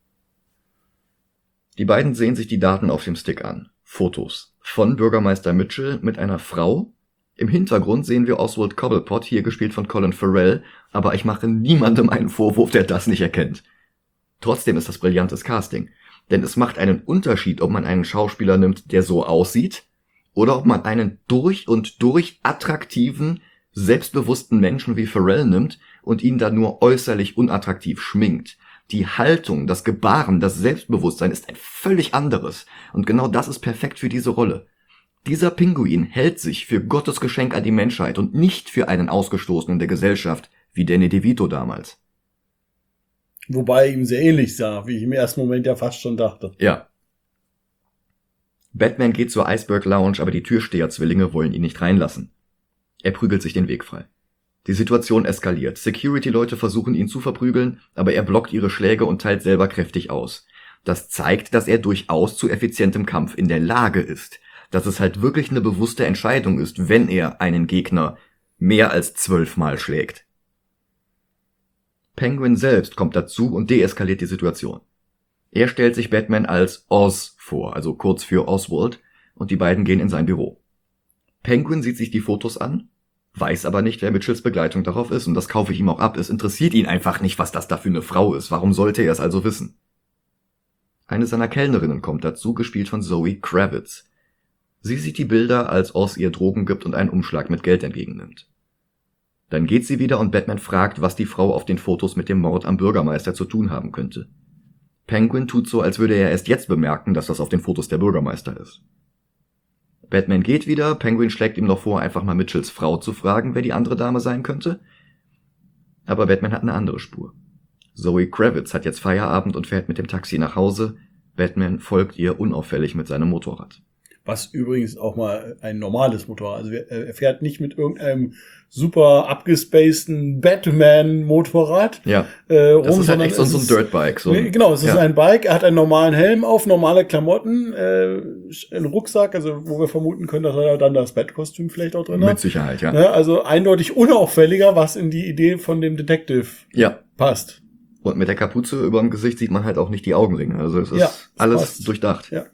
Die beiden sehen sich die Daten auf dem Stick an. Fotos von Bürgermeister Mitchell mit einer Frau. Im Hintergrund sehen wir Oswald Cobblepot, hier gespielt von Colin Farrell, aber ich mache niemandem einen Vorwurf, der das nicht erkennt. Trotzdem ist das brillantes Casting, denn es macht einen Unterschied, ob man einen Schauspieler nimmt, der so aussieht, oder ob man einen durch und durch attraktiven, selbstbewussten Menschen wie Farrell nimmt und ihn dann nur äußerlich unattraktiv schminkt. Die Haltung, das Gebaren, das Selbstbewusstsein ist ein völlig anderes. Und genau das ist perfekt für diese Rolle. Dieser Pinguin hält sich für Gottes Geschenk an die Menschheit und nicht für einen Ausgestoßenen der Gesellschaft, wie Danny DeVito damals. Wobei er ihm sehr ähnlich sah, wie ich im ersten Moment ja fast schon dachte. Ja. Batman geht zur Iceberg Lounge, aber die Türsteher-Zwillinge wollen ihn nicht reinlassen. Er prügelt sich den Weg frei. Die Situation eskaliert. Security-Leute versuchen ihn zu verprügeln, aber er blockt ihre Schläge und teilt selber kräftig aus. Das zeigt, dass er durchaus zu effizientem Kampf in der Lage ist. Dass es halt wirklich eine bewusste Entscheidung ist, wenn er einen Gegner mehr als zwölfmal schlägt. Penguin selbst kommt dazu und deeskaliert die Situation. Er stellt sich Batman als Oz vor, also kurz für Oswald, und die beiden gehen in sein Büro. Penguin sieht sich die Fotos an, weiß aber nicht, wer Mitchells Begleitung darauf ist, und das kaufe ich ihm auch ab. Es interessiert ihn einfach nicht, was das da für eine Frau ist. Warum sollte er es also wissen? Eine seiner Kellnerinnen kommt dazu, gespielt von Zoe Kravitz. Sie sieht die Bilder, als Oz ihr Drogen gibt und einen Umschlag mit Geld entgegennimmt. Dann geht sie wieder und Batman fragt, was die Frau auf den Fotos mit dem Mord am Bürgermeister zu tun haben könnte. Penguin tut so, als würde er erst jetzt bemerken, dass das auf den Fotos der Bürgermeister ist. Batman geht wieder, Penguin schlägt ihm noch vor, einfach mal Mitchells Frau zu fragen, wer die andere Dame sein könnte. Aber Batman hat eine andere Spur. Zoe Kravitz hat jetzt Feierabend und fährt mit dem Taxi nach Hause. Batman folgt ihr unauffällig mit seinem Motorrad. Was übrigens auch mal ein normales Motorrad. Also er fährt nicht mit irgendeinem super abgespaceden Batman-Motorrad ja, äh, rum, das ist halt sondern echt so, so ein Dirtbike. So ein, genau, es ist ja. ein Bike. Er hat einen normalen Helm auf, normale Klamotten, äh, einen Rucksack, also wo wir vermuten können, dass er dann das Bat-Kostüm vielleicht auch drin hat. Mit Sicherheit, ja. ja. Also eindeutig unauffälliger, was in die Idee von dem Detective ja. passt. Und mit der Kapuze über dem Gesicht sieht man halt auch nicht die Augenringe. Also es ist ja, alles passt. durchdacht. Ja.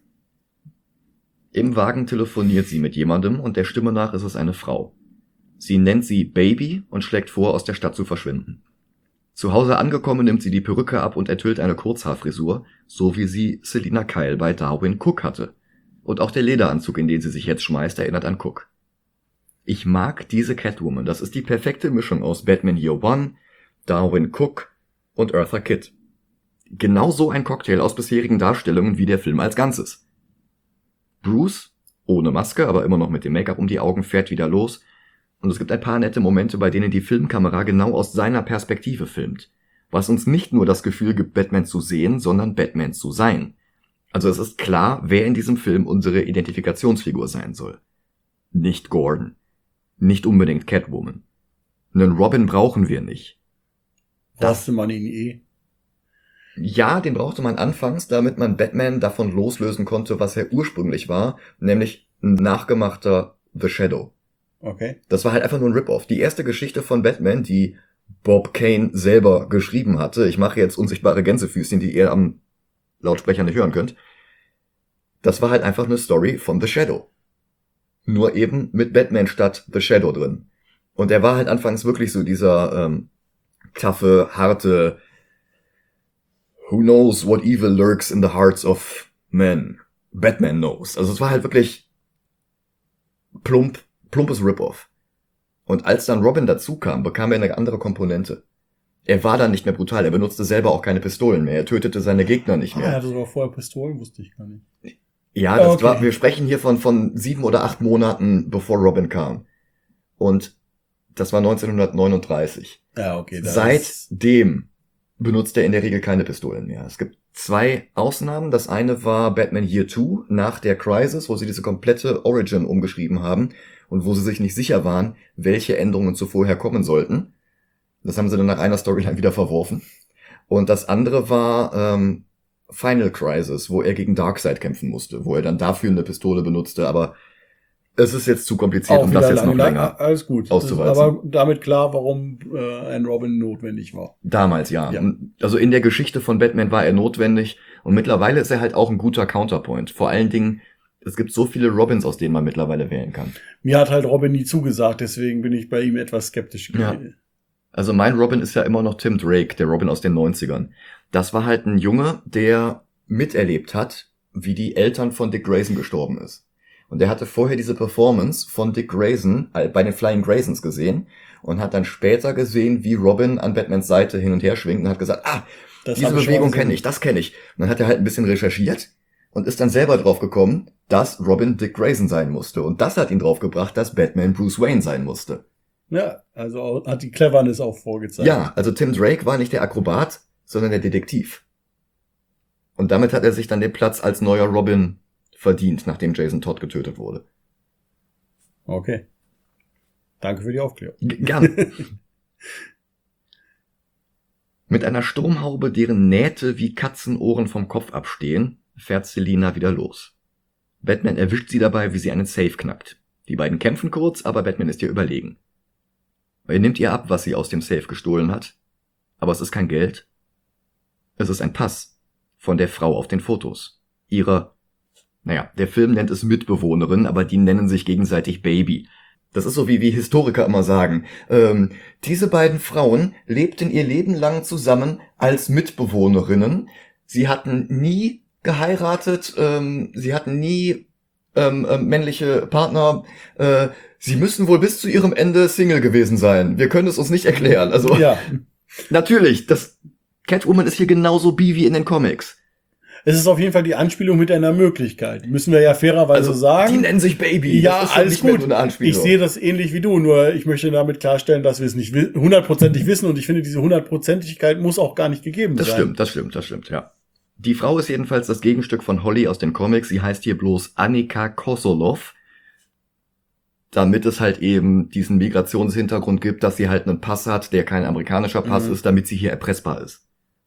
Im Wagen telefoniert sie mit jemandem und der Stimme nach ist es eine Frau. Sie nennt sie Baby und schlägt vor, aus der Stadt zu verschwinden. Zu Hause angekommen nimmt sie die Perücke ab und enthüllt eine Kurzhaarfrisur, so wie sie Selina Kyle bei Darwin Cook hatte. Und auch der Lederanzug, in den sie sich jetzt schmeißt, erinnert an Cook. Ich mag diese Catwoman. Das ist die perfekte Mischung aus Batman Year One, Darwin Cook und Eartha Kitt. Genau so ein Cocktail aus bisherigen Darstellungen wie der Film als Ganzes. Bruce, ohne Maske, aber immer noch mit dem Make-up um die Augen, fährt wieder los. Und es gibt ein paar nette Momente, bei denen die Filmkamera genau aus seiner Perspektive filmt. Was uns nicht nur das Gefühl gibt, Batman zu sehen, sondern Batman zu sein. Also es ist klar, wer in diesem Film unsere Identifikationsfigur sein soll. Nicht Gordon. Nicht unbedingt Catwoman. Einen Robin brauchen wir nicht. Brauchte man ihn eh. Ja, den brauchte man anfangs, damit man Batman davon loslösen konnte, was er ursprünglich war, nämlich ein nachgemachter The Shadow. Okay. Das war halt einfach nur ein Rip-Off. Die erste Geschichte von Batman, die Bob Kane selber geschrieben hatte, ich mache jetzt unsichtbare Gänsefüßchen, die ihr am Lautsprecher nicht hören könnt, das war halt einfach eine Story von The Shadow. Nur eben mit Batman statt The Shadow drin. Und er war halt anfangs wirklich so dieser ähm, taffe, harte Who knows what evil lurks in the hearts of man, Batman knows. Also es war halt wirklich plump, plumpes Rip-Off. Und als dann Robin dazu kam, bekam er eine andere Komponente. Er war dann nicht mehr brutal, er benutzte selber auch keine Pistolen mehr, er tötete seine Gegner nicht mehr. Ah, er hatte sogar vorher Pistolen, wusste ich gar nicht. Ja, das okay. war, wir sprechen hier von, von sieben oder acht Monaten, bevor Robin kam. Und das war neunzehnhundertneununddreißig. Ja, okay. Das Seitdem benutzt er in der Regel keine Pistolen mehr. Es gibt zwei Ausnahmen. Das eine war Batman Year Two nach der Crisis, wo sie diese komplette Origin umgeschrieben haben und wo sie sich nicht sicher waren, welche Änderungen zuvorher kommen sollten. Das haben sie dann nach einer Storyline wieder verworfen. Und das andere war ähm, Final Crisis, wo er gegen Darkseid kämpfen musste, wo er dann dafür eine Pistole benutzte, aber es ist jetzt zu kompliziert, auch um das jetzt lang, noch länger alles gut. auszuwalzen. Aber damit klar, warum äh, ein Robin notwendig war. Damals, ja. ja. Also in der Geschichte von Batman war er notwendig und mittlerweile ist er halt auch ein guter Counterpoint. Vor allen Dingen, es gibt so viele Robins, aus denen man mittlerweile wählen kann. Mir hat halt Robin nie zugesagt, deswegen bin ich bei ihm etwas skeptisch gewesen. Ja. Also mein Robin ist ja immer noch Tim Drake, der Robin aus den neunzigern. Das war halt ein Junge, der miterlebt hat, wie die Eltern von Dick Grayson gestorben ist. Und er hatte vorher diese Performance von Dick Grayson bei den Flying Graysons gesehen und hat dann später gesehen, wie Robin an Batmans Seite hin und her schwingt und hat gesagt, ah, das diese Bewegung kenne ich, das kenne ich. Und dann hat er halt ein bisschen recherchiert und ist dann selber drauf gekommen, dass Robin Dick Grayson sein musste. Und das hat ihn drauf gebracht, dass Batman Bruce Wayne sein musste. Ja, also hat die Cleverness auch vorgezeigt. Ja, also Tim Drake war nicht der Akrobat, sondern der Detektiv. Und damit hat er sich dann den Platz als neuer Robin verdient, nachdem Jason Todd getötet wurde. Okay. Danke für die Aufklärung. G- Gern. Mit einer Sturmhaube, deren Nähte wie Katzenohren vom Kopf abstehen, fährt Selina wieder los. Batman erwischt sie dabei, wie sie einen Safe knackt. Die beiden kämpfen kurz, aber Batman ist ihr überlegen. Er nimmt ihr ab, was sie aus dem Safe gestohlen hat. Aber es ist kein Geld. Es ist ein Pass von der Frau auf den Fotos. Ihrer, naja, der Film nennt es Mitbewohnerin, aber die nennen sich gegenseitig Baby. Das ist so, wie wie Historiker immer sagen. Ähm, diese beiden Frauen lebten ihr Leben lang zusammen als Mitbewohnerinnen. Sie hatten nie geheiratet, ähm, sie hatten nie ähm, äh, männliche Partner. Äh, sie müssen wohl bis zu ihrem Ende Single gewesen sein. Wir können es uns nicht erklären. Also ja. Natürlich, das Catwoman ist hier genauso bi wie in den Comics. Es ist auf jeden Fall die Anspielung mit einer Möglichkeit. Müssen wir ja fairerweise Also, sagen. Die nennen sich Baby. Ja, das ist alles nicht mehr gut. nur eine Anspielung. Ich sehe das ähnlich wie du, nur ich möchte damit klarstellen, dass wir es nicht hundertprozentig wissen und ich finde, diese Hundertprozentigkeit muss auch gar nicht gegeben das sein. Das stimmt, das stimmt, das stimmt, ja. Die Frau ist jedenfalls das Gegenstück von Holly aus den Comics. Sie heißt hier bloß Annika Kosolov, damit es halt eben diesen Migrationshintergrund gibt, dass sie halt einen Pass hat, der kein amerikanischer Pass mhm. ist, damit sie hier erpressbar ist.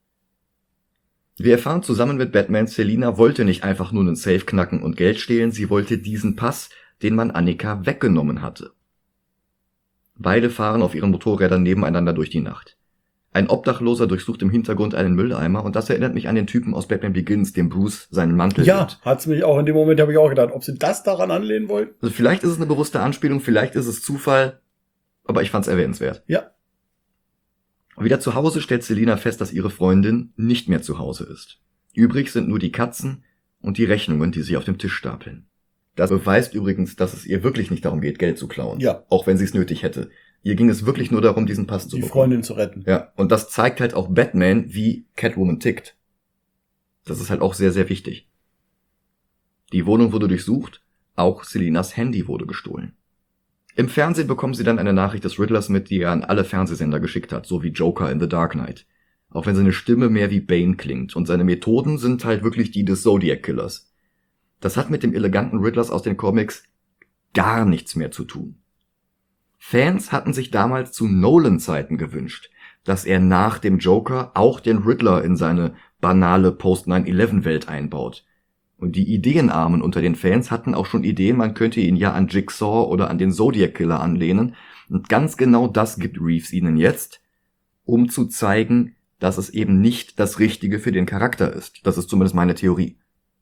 Wir erfahren zusammen mit Batman, Selina wollte nicht einfach nur einen Safe knacken und Geld stehlen, sie wollte diesen Pass, den man Annika weggenommen hatte. Beide fahren auf ihren Motorrädern nebeneinander durch die Nacht. Ein Obdachloser durchsucht im Hintergrund einen Mülleimer und das erinnert mich an den Typen aus Batman Begins, dem Bruce seinen Mantel Ja, gibt. hat's mich auch in dem Moment, habe ich auch gedacht, ob sie das daran anlehnen wollten. Also vielleicht ist es eine bewusste Anspielung, vielleicht ist es Zufall, aber ich fand's erwähnenswert. Ja. Wieder zu Hause stellt Selina fest, dass ihre Freundin nicht mehr zu Hause ist. Übrig sind nur die Katzen und die Rechnungen, die sie auf dem Tisch stapeln. Das beweist übrigens, dass es ihr wirklich nicht darum geht, Geld zu klauen. Ja. Auch wenn sie es nötig hätte. Ihr ging es wirklich nur darum, diesen Pass zu die bekommen. Die Freundin zu retten. Ja, und das zeigt halt auch Batman, wie Catwoman tickt. Das ist halt auch sehr, sehr wichtig. Die Wohnung wurde durchsucht, auch Selinas Handy wurde gestohlen. Im Fernsehen bekommen sie dann eine Nachricht des Riddlers mit, die er an alle Fernsehsender geschickt hat, so wie Joker in The Dark Knight. Auch wenn seine Stimme mehr wie Bane klingt und seine Methoden sind halt wirklich die des Zodiac Killers. Das hat mit dem eleganten Riddlers aus den Comics gar nichts mehr zu tun. Fans hatten sich damals zu Nolan-Zeiten gewünscht, dass er nach dem Joker auch den Riddler in seine banale Post nine eleven Welt einbaut. Und die Ideenarmen unter den Fans hatten auch schon Ideen, man könnte ihn ja an Jigsaw oder an den Zodiac Killer anlehnen. Und ganz genau das gibt Reeves ihnen jetzt, um zu zeigen, dass es eben nicht das Richtige für den Charakter ist. Das ist zumindest meine Theorie.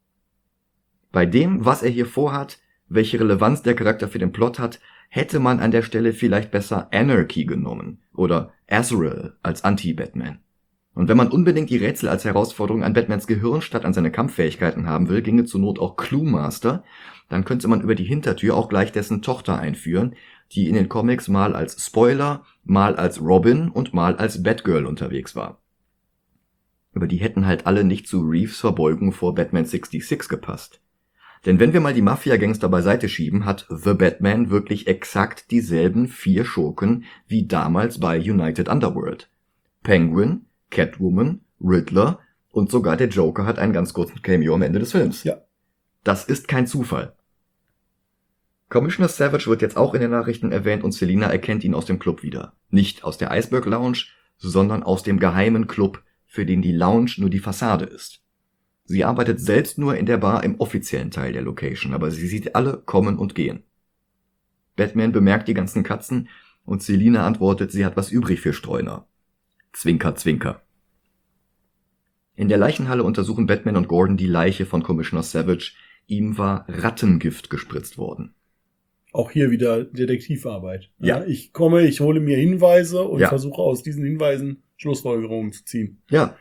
Bei dem, was er hier vorhat, welche Relevanz der Charakter für den Plot hat, hätte man an der Stelle vielleicht besser Anarchy genommen oder Azrael als Anti-Batman. Und wenn man unbedingt die Rätsel als Herausforderung an Batmans Gehirn statt an seine Kampffähigkeiten haben will, ginge zur Not auch Clue Master, dann könnte man über die Hintertür auch gleich dessen Tochter einführen, die in den Comics mal als Spoiler, mal als Robin und mal als Batgirl unterwegs war. Aber die hätten halt alle nicht zu Reeves Verbeugung vor Batman sechsundsechzig gepasst. Denn wenn wir mal die Mafia-Gangster beiseite schieben, hat The Batman wirklich exakt dieselben vier Schurken wie damals bei United Underworld. Penguin, Catwoman, Riddler und sogar der Joker hat einen ganz kurzen Cameo am Ende des Films. Ja. Das ist kein Zufall. Commissioner Savage wird jetzt auch in den Nachrichten erwähnt und Selina erkennt ihn aus dem Club wieder. Nicht aus der Iceberg Lounge, sondern aus dem geheimen Club, für den die Lounge nur die Fassade ist. Sie arbeitet selbst nur in der Bar im offiziellen Teil der Location, aber sie sieht alle kommen und gehen. Batman bemerkt die ganzen Katzen und Selina antwortet, sie hat was übrig für Streuner. Zwinker, zwinker. In der Leichenhalle untersuchen Batman und Gordon die Leiche von Commissioner Savage. Ihm war Rattengift gespritzt worden. Auch hier wieder Detektivarbeit. Ja. Ich komme, ich hole mir Hinweise und Ja. versuche aus diesen Hinweisen Schlussfolgerungen zu ziehen. Ja.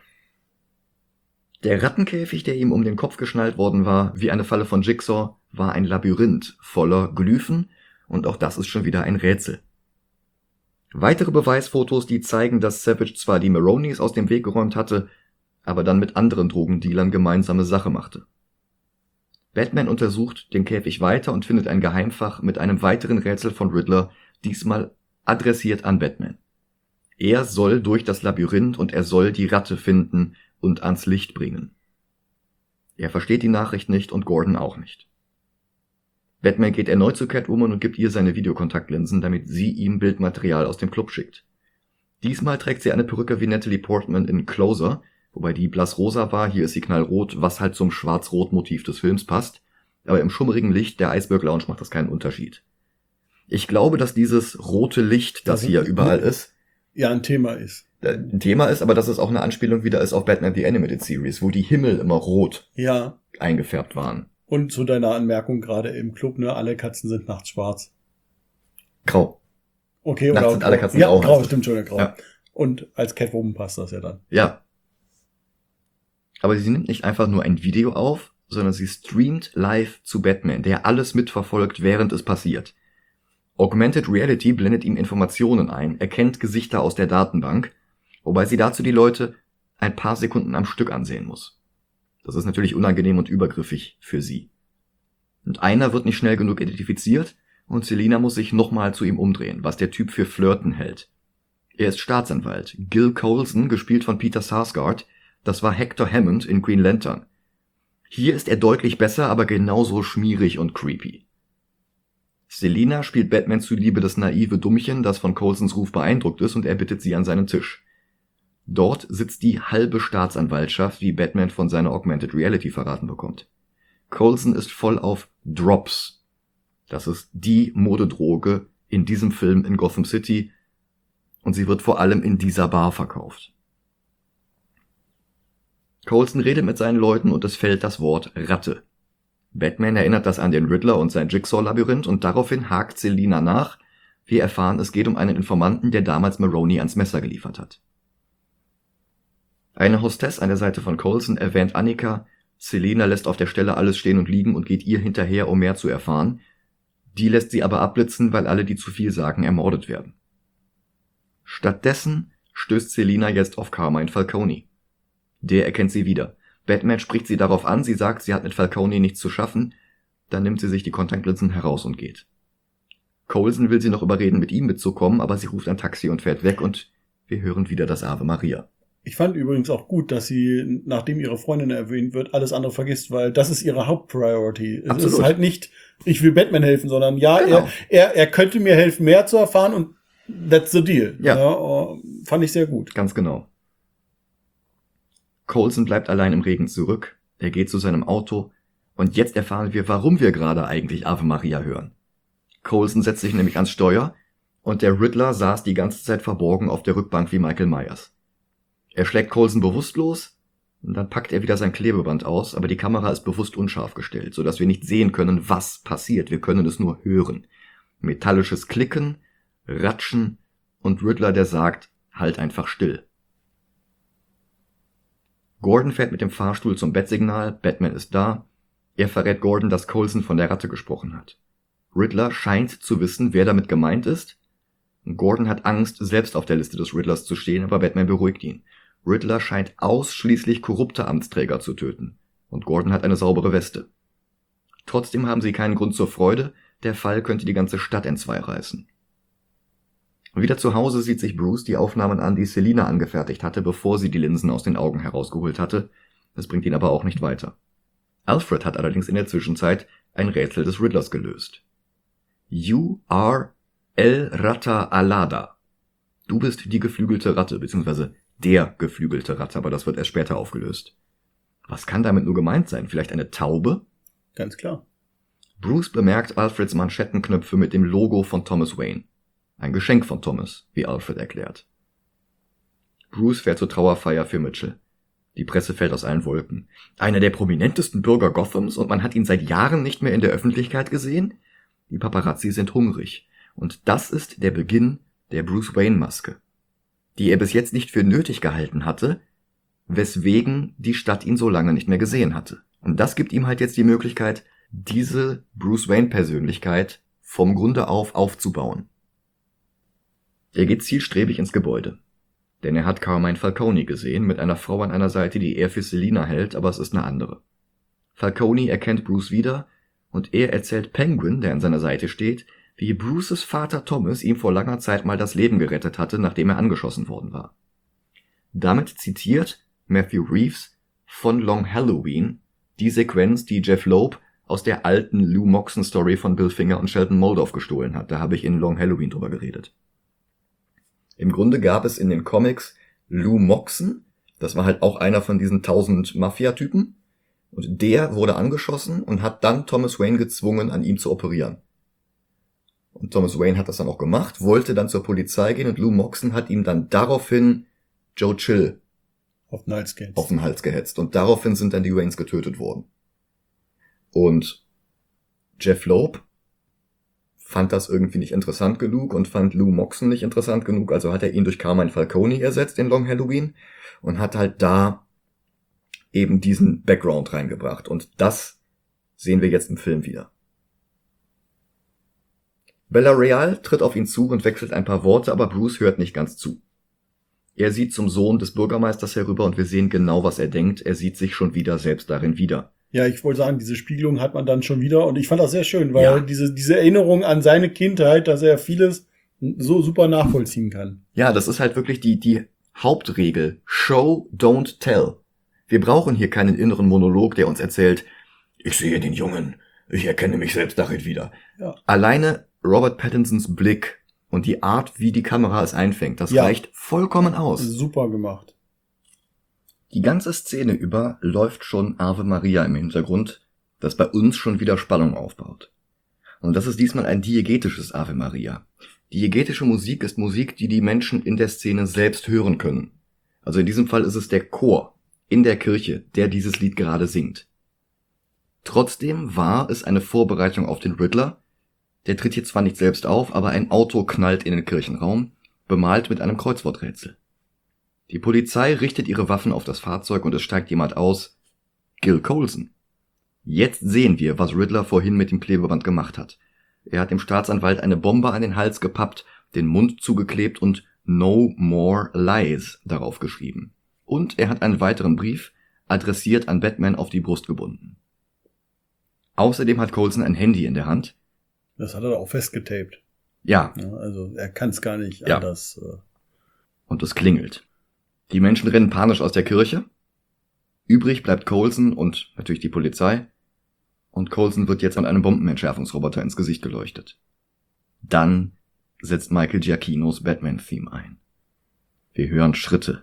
Der Rattenkäfig, der ihm um den Kopf geschnallt worden war, wie eine Falle von Jigsaw, war ein Labyrinth voller Glyphen und auch das ist schon wieder ein Rätsel. Weitere Beweisfotos, die zeigen, dass Savage zwar die Maronis aus dem Weg geräumt hatte, aber dann mit anderen Drogendealern gemeinsame Sache machte. Batman untersucht den Käfig weiter und findet ein Geheimfach mit einem weiteren Rätsel von Riddler, diesmal adressiert an Batman. Er soll durch das Labyrinth und er soll die Ratte finden und ans Licht bringen. Er versteht die Nachricht nicht und Gordon auch nicht. Batman geht erneut zu Catwoman und gibt ihr seine Videokontaktlinsen, damit sie ihm Bildmaterial aus dem Club schickt. Diesmal trägt sie eine Perücke wie Natalie Portman in Closer, wobei die blassrosa war, hier ist sie knallrot, was halt zum Schwarz-Rot-Motiv des Films passt, aber im schummrigen Licht der Iceberg Lounge macht das keinen Unterschied. Ich glaube, dass dieses rote Licht, das hier überall ist, ja ein Thema ist. ein Thema ist, aber dass es auch eine Anspielung wieder ist auf Batman The Animated Series, wo die Himmel immer rot Ja. eingefärbt waren. Und zu deiner Anmerkung gerade im Club, ne, alle Katzen sind nachts schwarz. Grau. Okay, Nachts oder sind alle Katzen ja, grau, grau, heißt es. stimmt schon, ja, grau. Ja. Und als Catwoman passt das ja dann. Ja. Aber sie nimmt nicht einfach nur ein Video auf, sondern sie streamt live zu Batman, der alles mitverfolgt, während es passiert. Augmented Reality blendet ihm Informationen ein, erkennt Gesichter aus der Datenbank, wobei sie dazu die Leute ein paar Sekunden am Stück ansehen muss. Das ist natürlich unangenehm und übergriffig für sie. Und einer wird nicht schnell genug identifiziert und Selina muss sich nochmal zu ihm umdrehen, was der Typ für Flirten hält. Er ist Staatsanwalt. Gil Coulson, gespielt von Peter Sarsgaard, das war Hector Hammond in Green Lantern. Hier ist er deutlich besser, aber genauso schmierig und creepy. Selina spielt Batman zuliebe das naive Dummchen, das von Coulsons Ruf beeindruckt ist, und er bittet sie an seinen Tisch. Dort sitzt die halbe Staatsanwaltschaft, wie Batman von seiner Augmented Reality verraten bekommt. Coulson ist voll auf Drops. Das ist die Modedroge in diesem Film in Gotham City und sie wird vor allem in dieser Bar verkauft. Coulson redet mit seinen Leuten und es fällt das Wort Ratte. Batman erinnert das an den Riddler und sein Jigsaw-Labyrinth und daraufhin hakt Selina nach. Wir erfahren, es geht um einen Informanten, der damals Maroni ans Messer geliefert hat. Eine Hostess an der Seite von Coulson erwähnt Annika. Selina lässt auf der Stelle alles stehen und liegen und geht ihr hinterher, um mehr zu erfahren. Die lässt sie aber abblitzen, weil alle, die zu viel sagen, ermordet werden. Stattdessen stößt Selina jetzt auf Carmine Falcone. Der erkennt sie wieder. Batman spricht sie darauf an, sie sagt, sie hat mit Falcone nichts zu schaffen, dann nimmt sie sich die Kontaktlinsen heraus und geht. Coulson will sie noch überreden, mit ihm mitzukommen, aber sie ruft ein Taxi und fährt weg und wir hören wieder das Ave Maria. Ich fand übrigens auch gut, dass sie, nachdem ihre Freundin erwähnt wird, alles andere vergisst, weil das ist ihre Hauptpriority. Es Absolut. ist halt nicht, ich will Batman helfen, sondern ja, Genau. er, er, er könnte mir helfen, mehr zu erfahren und that's the deal. Ja. ja fand ich sehr gut. Ganz genau. Coulson bleibt allein im Regen zurück, er geht zu seinem Auto und jetzt erfahren wir, warum wir gerade eigentlich Ave Maria hören. Coulson setzt sich nämlich ans Steuer und der Riddler saß die ganze Zeit verborgen auf der Rückbank wie Michael Myers. Er schlägt Coulson bewusstlos und dann packt er wieder sein Klebeband aus, aber die Kamera ist bewusst unscharf gestellt, sodass wir nicht sehen können, was passiert. Wir können es nur hören. Metallisches Klicken, Ratschen und Riddler, der sagt, halt einfach still. Gordon fährt mit dem Fahrstuhl zum Bettsignal, Batman ist da. Er verrät Gordon, dass Coulson von der Ratte gesprochen hat. Riddler scheint zu wissen, wer damit gemeint ist. Gordon hat Angst, selbst auf der Liste des Riddlers zu stehen, aber Batman beruhigt ihn. Riddler scheint ausschließlich korrupte Amtsträger zu töten. Und Gordon hat eine saubere Weste. Trotzdem haben sie keinen Grund zur Freude, der Fall könnte die ganze Stadt entzwei reißen. Wieder zu Hause sieht sich Bruce die Aufnahmen an, die Selina angefertigt hatte, bevor sie die Linsen aus den Augen herausgeholt hatte. Das bringt ihn aber auch nicht weiter. Alfred hat allerdings in der Zwischenzeit ein Rätsel des Riddlers gelöst. You are El Rata Alada. Du bist die geflügelte Ratte, beziehungsweise der geflügelte Ratte, aber das wird erst später aufgelöst. Was kann damit nur gemeint sein? Vielleicht eine Taube? Ganz klar. Bruce bemerkt Alfreds Manschettenknöpfe mit dem Logo von Thomas Wayne. Ein Geschenk von Thomas, wie Alfred erklärt. Bruce fährt zur Trauerfeier für Mitchell. Die Presse fällt aus allen Wolken. Einer der prominentesten Bürger Gothams und man hat ihn seit Jahren nicht mehr in der Öffentlichkeit gesehen? Die Paparazzi sind hungrig. Und das ist der Beginn der Bruce Wayne-Maske, die er bis jetzt nicht für nötig gehalten hatte, weswegen die Stadt ihn so lange nicht mehr gesehen hatte. Und das gibt ihm halt jetzt die Möglichkeit, diese Bruce Wayne-Persönlichkeit vom Grunde auf aufzubauen. Er geht zielstrebig ins Gebäude. Denn er hat Carmine Falcone gesehen, mit einer Frau an einer Seite, die er für Selina hält, aber es ist eine andere. Falcone erkennt Bruce wieder und er erzählt Penguin, der an seiner Seite steht, wie Bruces Vater Thomas ihm vor langer Zeit mal das Leben gerettet hatte, nachdem er angeschossen worden war. Damit zitiert Matthew Reeves von Long Halloween die Sequenz, die Jeff Loeb aus der alten Lou Moxon Story von Bill Finger und Sheldon Moldoff gestohlen hat. Da habe ich in Long Halloween drüber geredet. Im Grunde gab es in den Comics Lou Moxon, das war halt auch einer von diesen tausend Mafia-Typen, und der wurde angeschossen und hat dann Thomas Wayne gezwungen, an ihm zu operieren. Und Thomas Wayne hat das dann auch gemacht, wollte dann zur Polizei gehen und Lou Moxon hat ihm dann daraufhin Joe Chill auf den Hals gehetzt. Auf den Hals gehetzt. Und daraufhin sind dann die Waynes getötet worden. Und Jeff Loeb fand das irgendwie nicht interessant genug und fand Lou Moxon nicht interessant genug, also hat er ihn durch Carmine Falcone ersetzt in Long Halloween und hat halt da eben diesen Background reingebracht. Und das sehen wir jetzt im Film wieder. Bella Real tritt auf ihn zu und wechselt ein paar Worte, aber Bruce hört nicht ganz zu. Er sieht zum Sohn des Bürgermeisters herüber und wir sehen genau, was er denkt. Er sieht sich schon wieder selbst darin wieder. Ja, ich wollte sagen, diese Spiegelung hat man dann schon wieder und ich fand das sehr schön, weil Ja. diese diese Erinnerung an seine Kindheit, dass er vieles so super nachvollziehen kann. Ja, das ist halt wirklich die die Hauptregel. Show, don't tell. Wir brauchen hier keinen inneren Monolog, der uns erzählt, ich sehe den Jungen, ich erkenne mich selbst darin wieder. Ja. Alleine Robert Pattinsons Blick und die Art, wie die Kamera es einfängt, das Ja. reicht vollkommen aus. Super gemacht. Die ganze Szene über läuft schon Ave Maria im Hintergrund, das bei uns schon wieder Spannung aufbaut. Und das ist diesmal ein diegetisches Ave Maria. Diegetische Musik ist Musik, die die Menschen in der Szene selbst hören können. Also in diesem Fall ist es der Chor in der Kirche, der dieses Lied gerade singt. Trotzdem war es eine Vorbereitung auf den Riddler. Der tritt hier zwar nicht selbst auf, aber ein Auto knallt in den Kirchenraum, bemalt mit einem Kreuzworträtsel. Die Polizei richtet ihre Waffen auf das Fahrzeug und es steigt jemand aus. Gil Coulson. Jetzt sehen wir, was Riddler vorhin mit dem Klebeband gemacht hat. Er hat dem Staatsanwalt eine Bombe an den Hals gepappt, den Mund zugeklebt und No More Lies darauf geschrieben. Und er hat einen weiteren Brief, adressiert an Batman, auf die Brust gebunden. Außerdem hat Coulson ein Handy in der Hand. Das hat er auch festgetaped. Ja. Ja, also er kann es gar nicht Ja. anders. Äh Und es klingelt. Die Menschen rennen panisch aus der Kirche. Übrig bleibt Coulson und natürlich die Polizei. Und Coulson wird jetzt an einem Bombenentschärfungsroboter ins Gesicht geleuchtet. Dann setzt Michael Giacchinos Batman-Theme ein. Wir hören Schritte.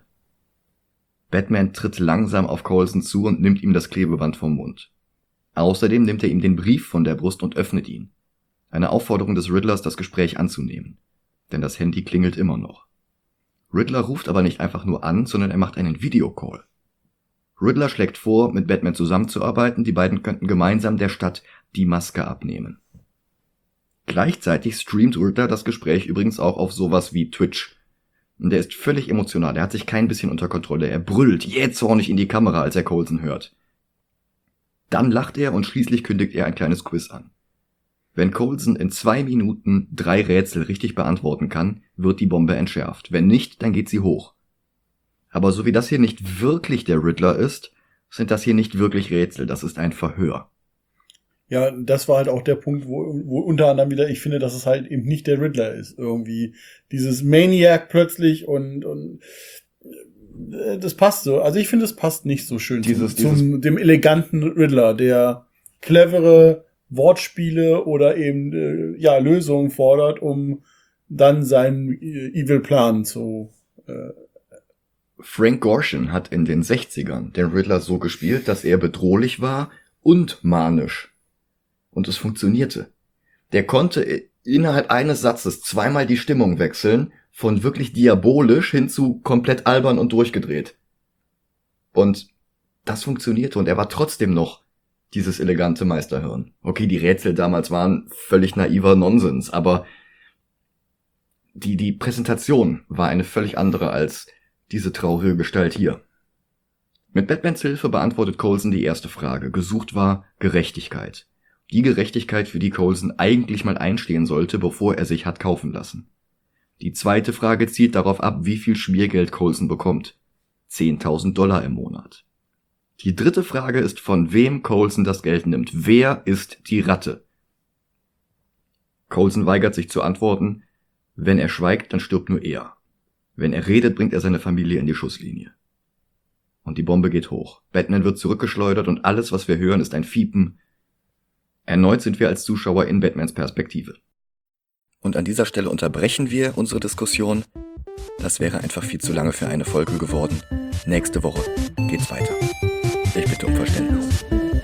Batman tritt langsam auf Coulson zu und nimmt ihm das Klebeband vom Mund. Außerdem nimmt er ihm den Brief von der Brust und öffnet ihn. Eine Aufforderung des Riddlers, das Gespräch anzunehmen. Denn das Handy klingelt immer noch. Riddler ruft aber nicht einfach nur an, sondern er macht einen Videocall. Riddler schlägt vor, mit Batman zusammenzuarbeiten, die beiden könnten gemeinsam der Stadt die Maske abnehmen. Gleichzeitig streamt Riddler das Gespräch übrigens auch auf sowas wie Twitch. Und der ist völlig emotional, er hat sich kein bisschen unter Kontrolle, er brüllt jähzornig in die Kamera, als er Coulson hört. Dann lacht er und schließlich kündigt er ein kleines Quiz an. Wenn Coulson in zwei Minuten drei Rätsel richtig beantworten kann, wird die Bombe entschärft. Wenn nicht, dann geht sie hoch. Aber so wie das hier nicht wirklich der Riddler ist, sind das hier nicht wirklich Rätsel, das ist ein Verhör. Ja, das war halt auch der Punkt, wo, wo unter anderem wieder, ich finde, dass es halt eben nicht der Riddler ist. Irgendwie dieses Maniac plötzlich und, und das passt so. Also ich finde, es passt nicht so schön dieses, zum, dieses zum dem eleganten Riddler, der clevere Wortspiele oder eben äh, ja Lösungen fordert, um dann seinen äh, Evil Plan zu äh, Frank Gorshin hat in den sechzigern den Riddler so gespielt, dass er bedrohlich war und manisch. Und es funktionierte. Der konnte innerhalb eines Satzes zweimal die Stimmung wechseln, von wirklich diabolisch hin zu komplett albern und durchgedreht. Und das funktionierte und er war trotzdem noch dieses elegante Meisterhirn. Okay, die Rätsel damals waren völlig naiver Nonsens, aber die, die Präsentation war eine völlig andere als diese traurige Gestalt hier. Mit Batmans Hilfe beantwortet Coulson die erste Frage. Gesucht war Gerechtigkeit. Die Gerechtigkeit, für die Coulson eigentlich mal einstehen sollte, bevor er sich hat kaufen lassen. Die zweite Frage zielt darauf ab, wie viel Schmiergeld Coulson bekommt. zehntausend Dollar im Monat. Die dritte Frage ist, von wem Coulson das Geld nimmt. Wer ist die Ratte? Coulson weigert sich zu antworten. Wenn er schweigt, dann stirbt nur er. Wenn er redet, bringt er seine Familie in die Schusslinie. Und die Bombe geht hoch. Batman wird zurückgeschleudert und alles, was wir hören, ist ein Fiepen. Erneut sind wir als Zuschauer in Batmans Perspektive. Und an dieser Stelle unterbrechen wir unsere Diskussion. Das wäre einfach viel zu lange für eine Folge geworden. Nächste Woche geht's weiter. Ich bitte um Verständnis.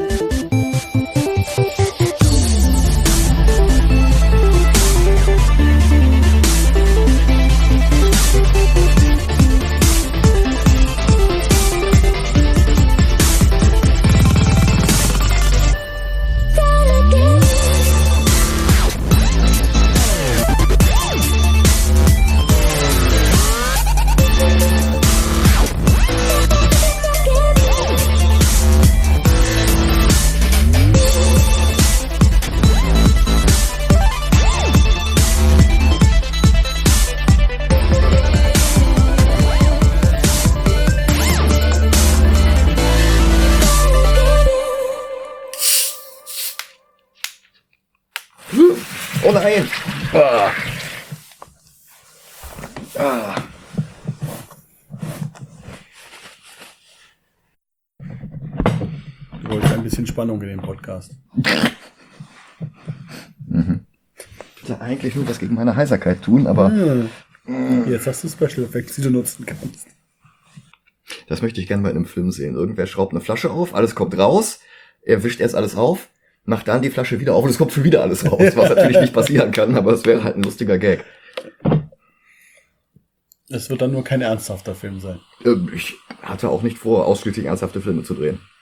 Oh nein! Ah. Ah. Du wolltest ein bisschen Spannung in den Podcast. Mhm. Ich will eigentlich nur was gegen meine Heiserkeit tun, aber... Ah. Jetzt hast du Special Effects, die du nutzen kannst. Das möchte ich gerne mal in einem Film sehen. Irgendwer schraubt eine Flasche auf, alles kommt raus, er wischt erst alles auf, macht dann die Flasche wieder auf und es kommt schon wieder alles raus, was natürlich nicht passieren kann, aber es wäre halt ein lustiger Gag. Es wird dann nur kein ernsthafter Film sein. Ich hatte auch nicht vor, ausschließlich ernsthafte Filme zu drehen.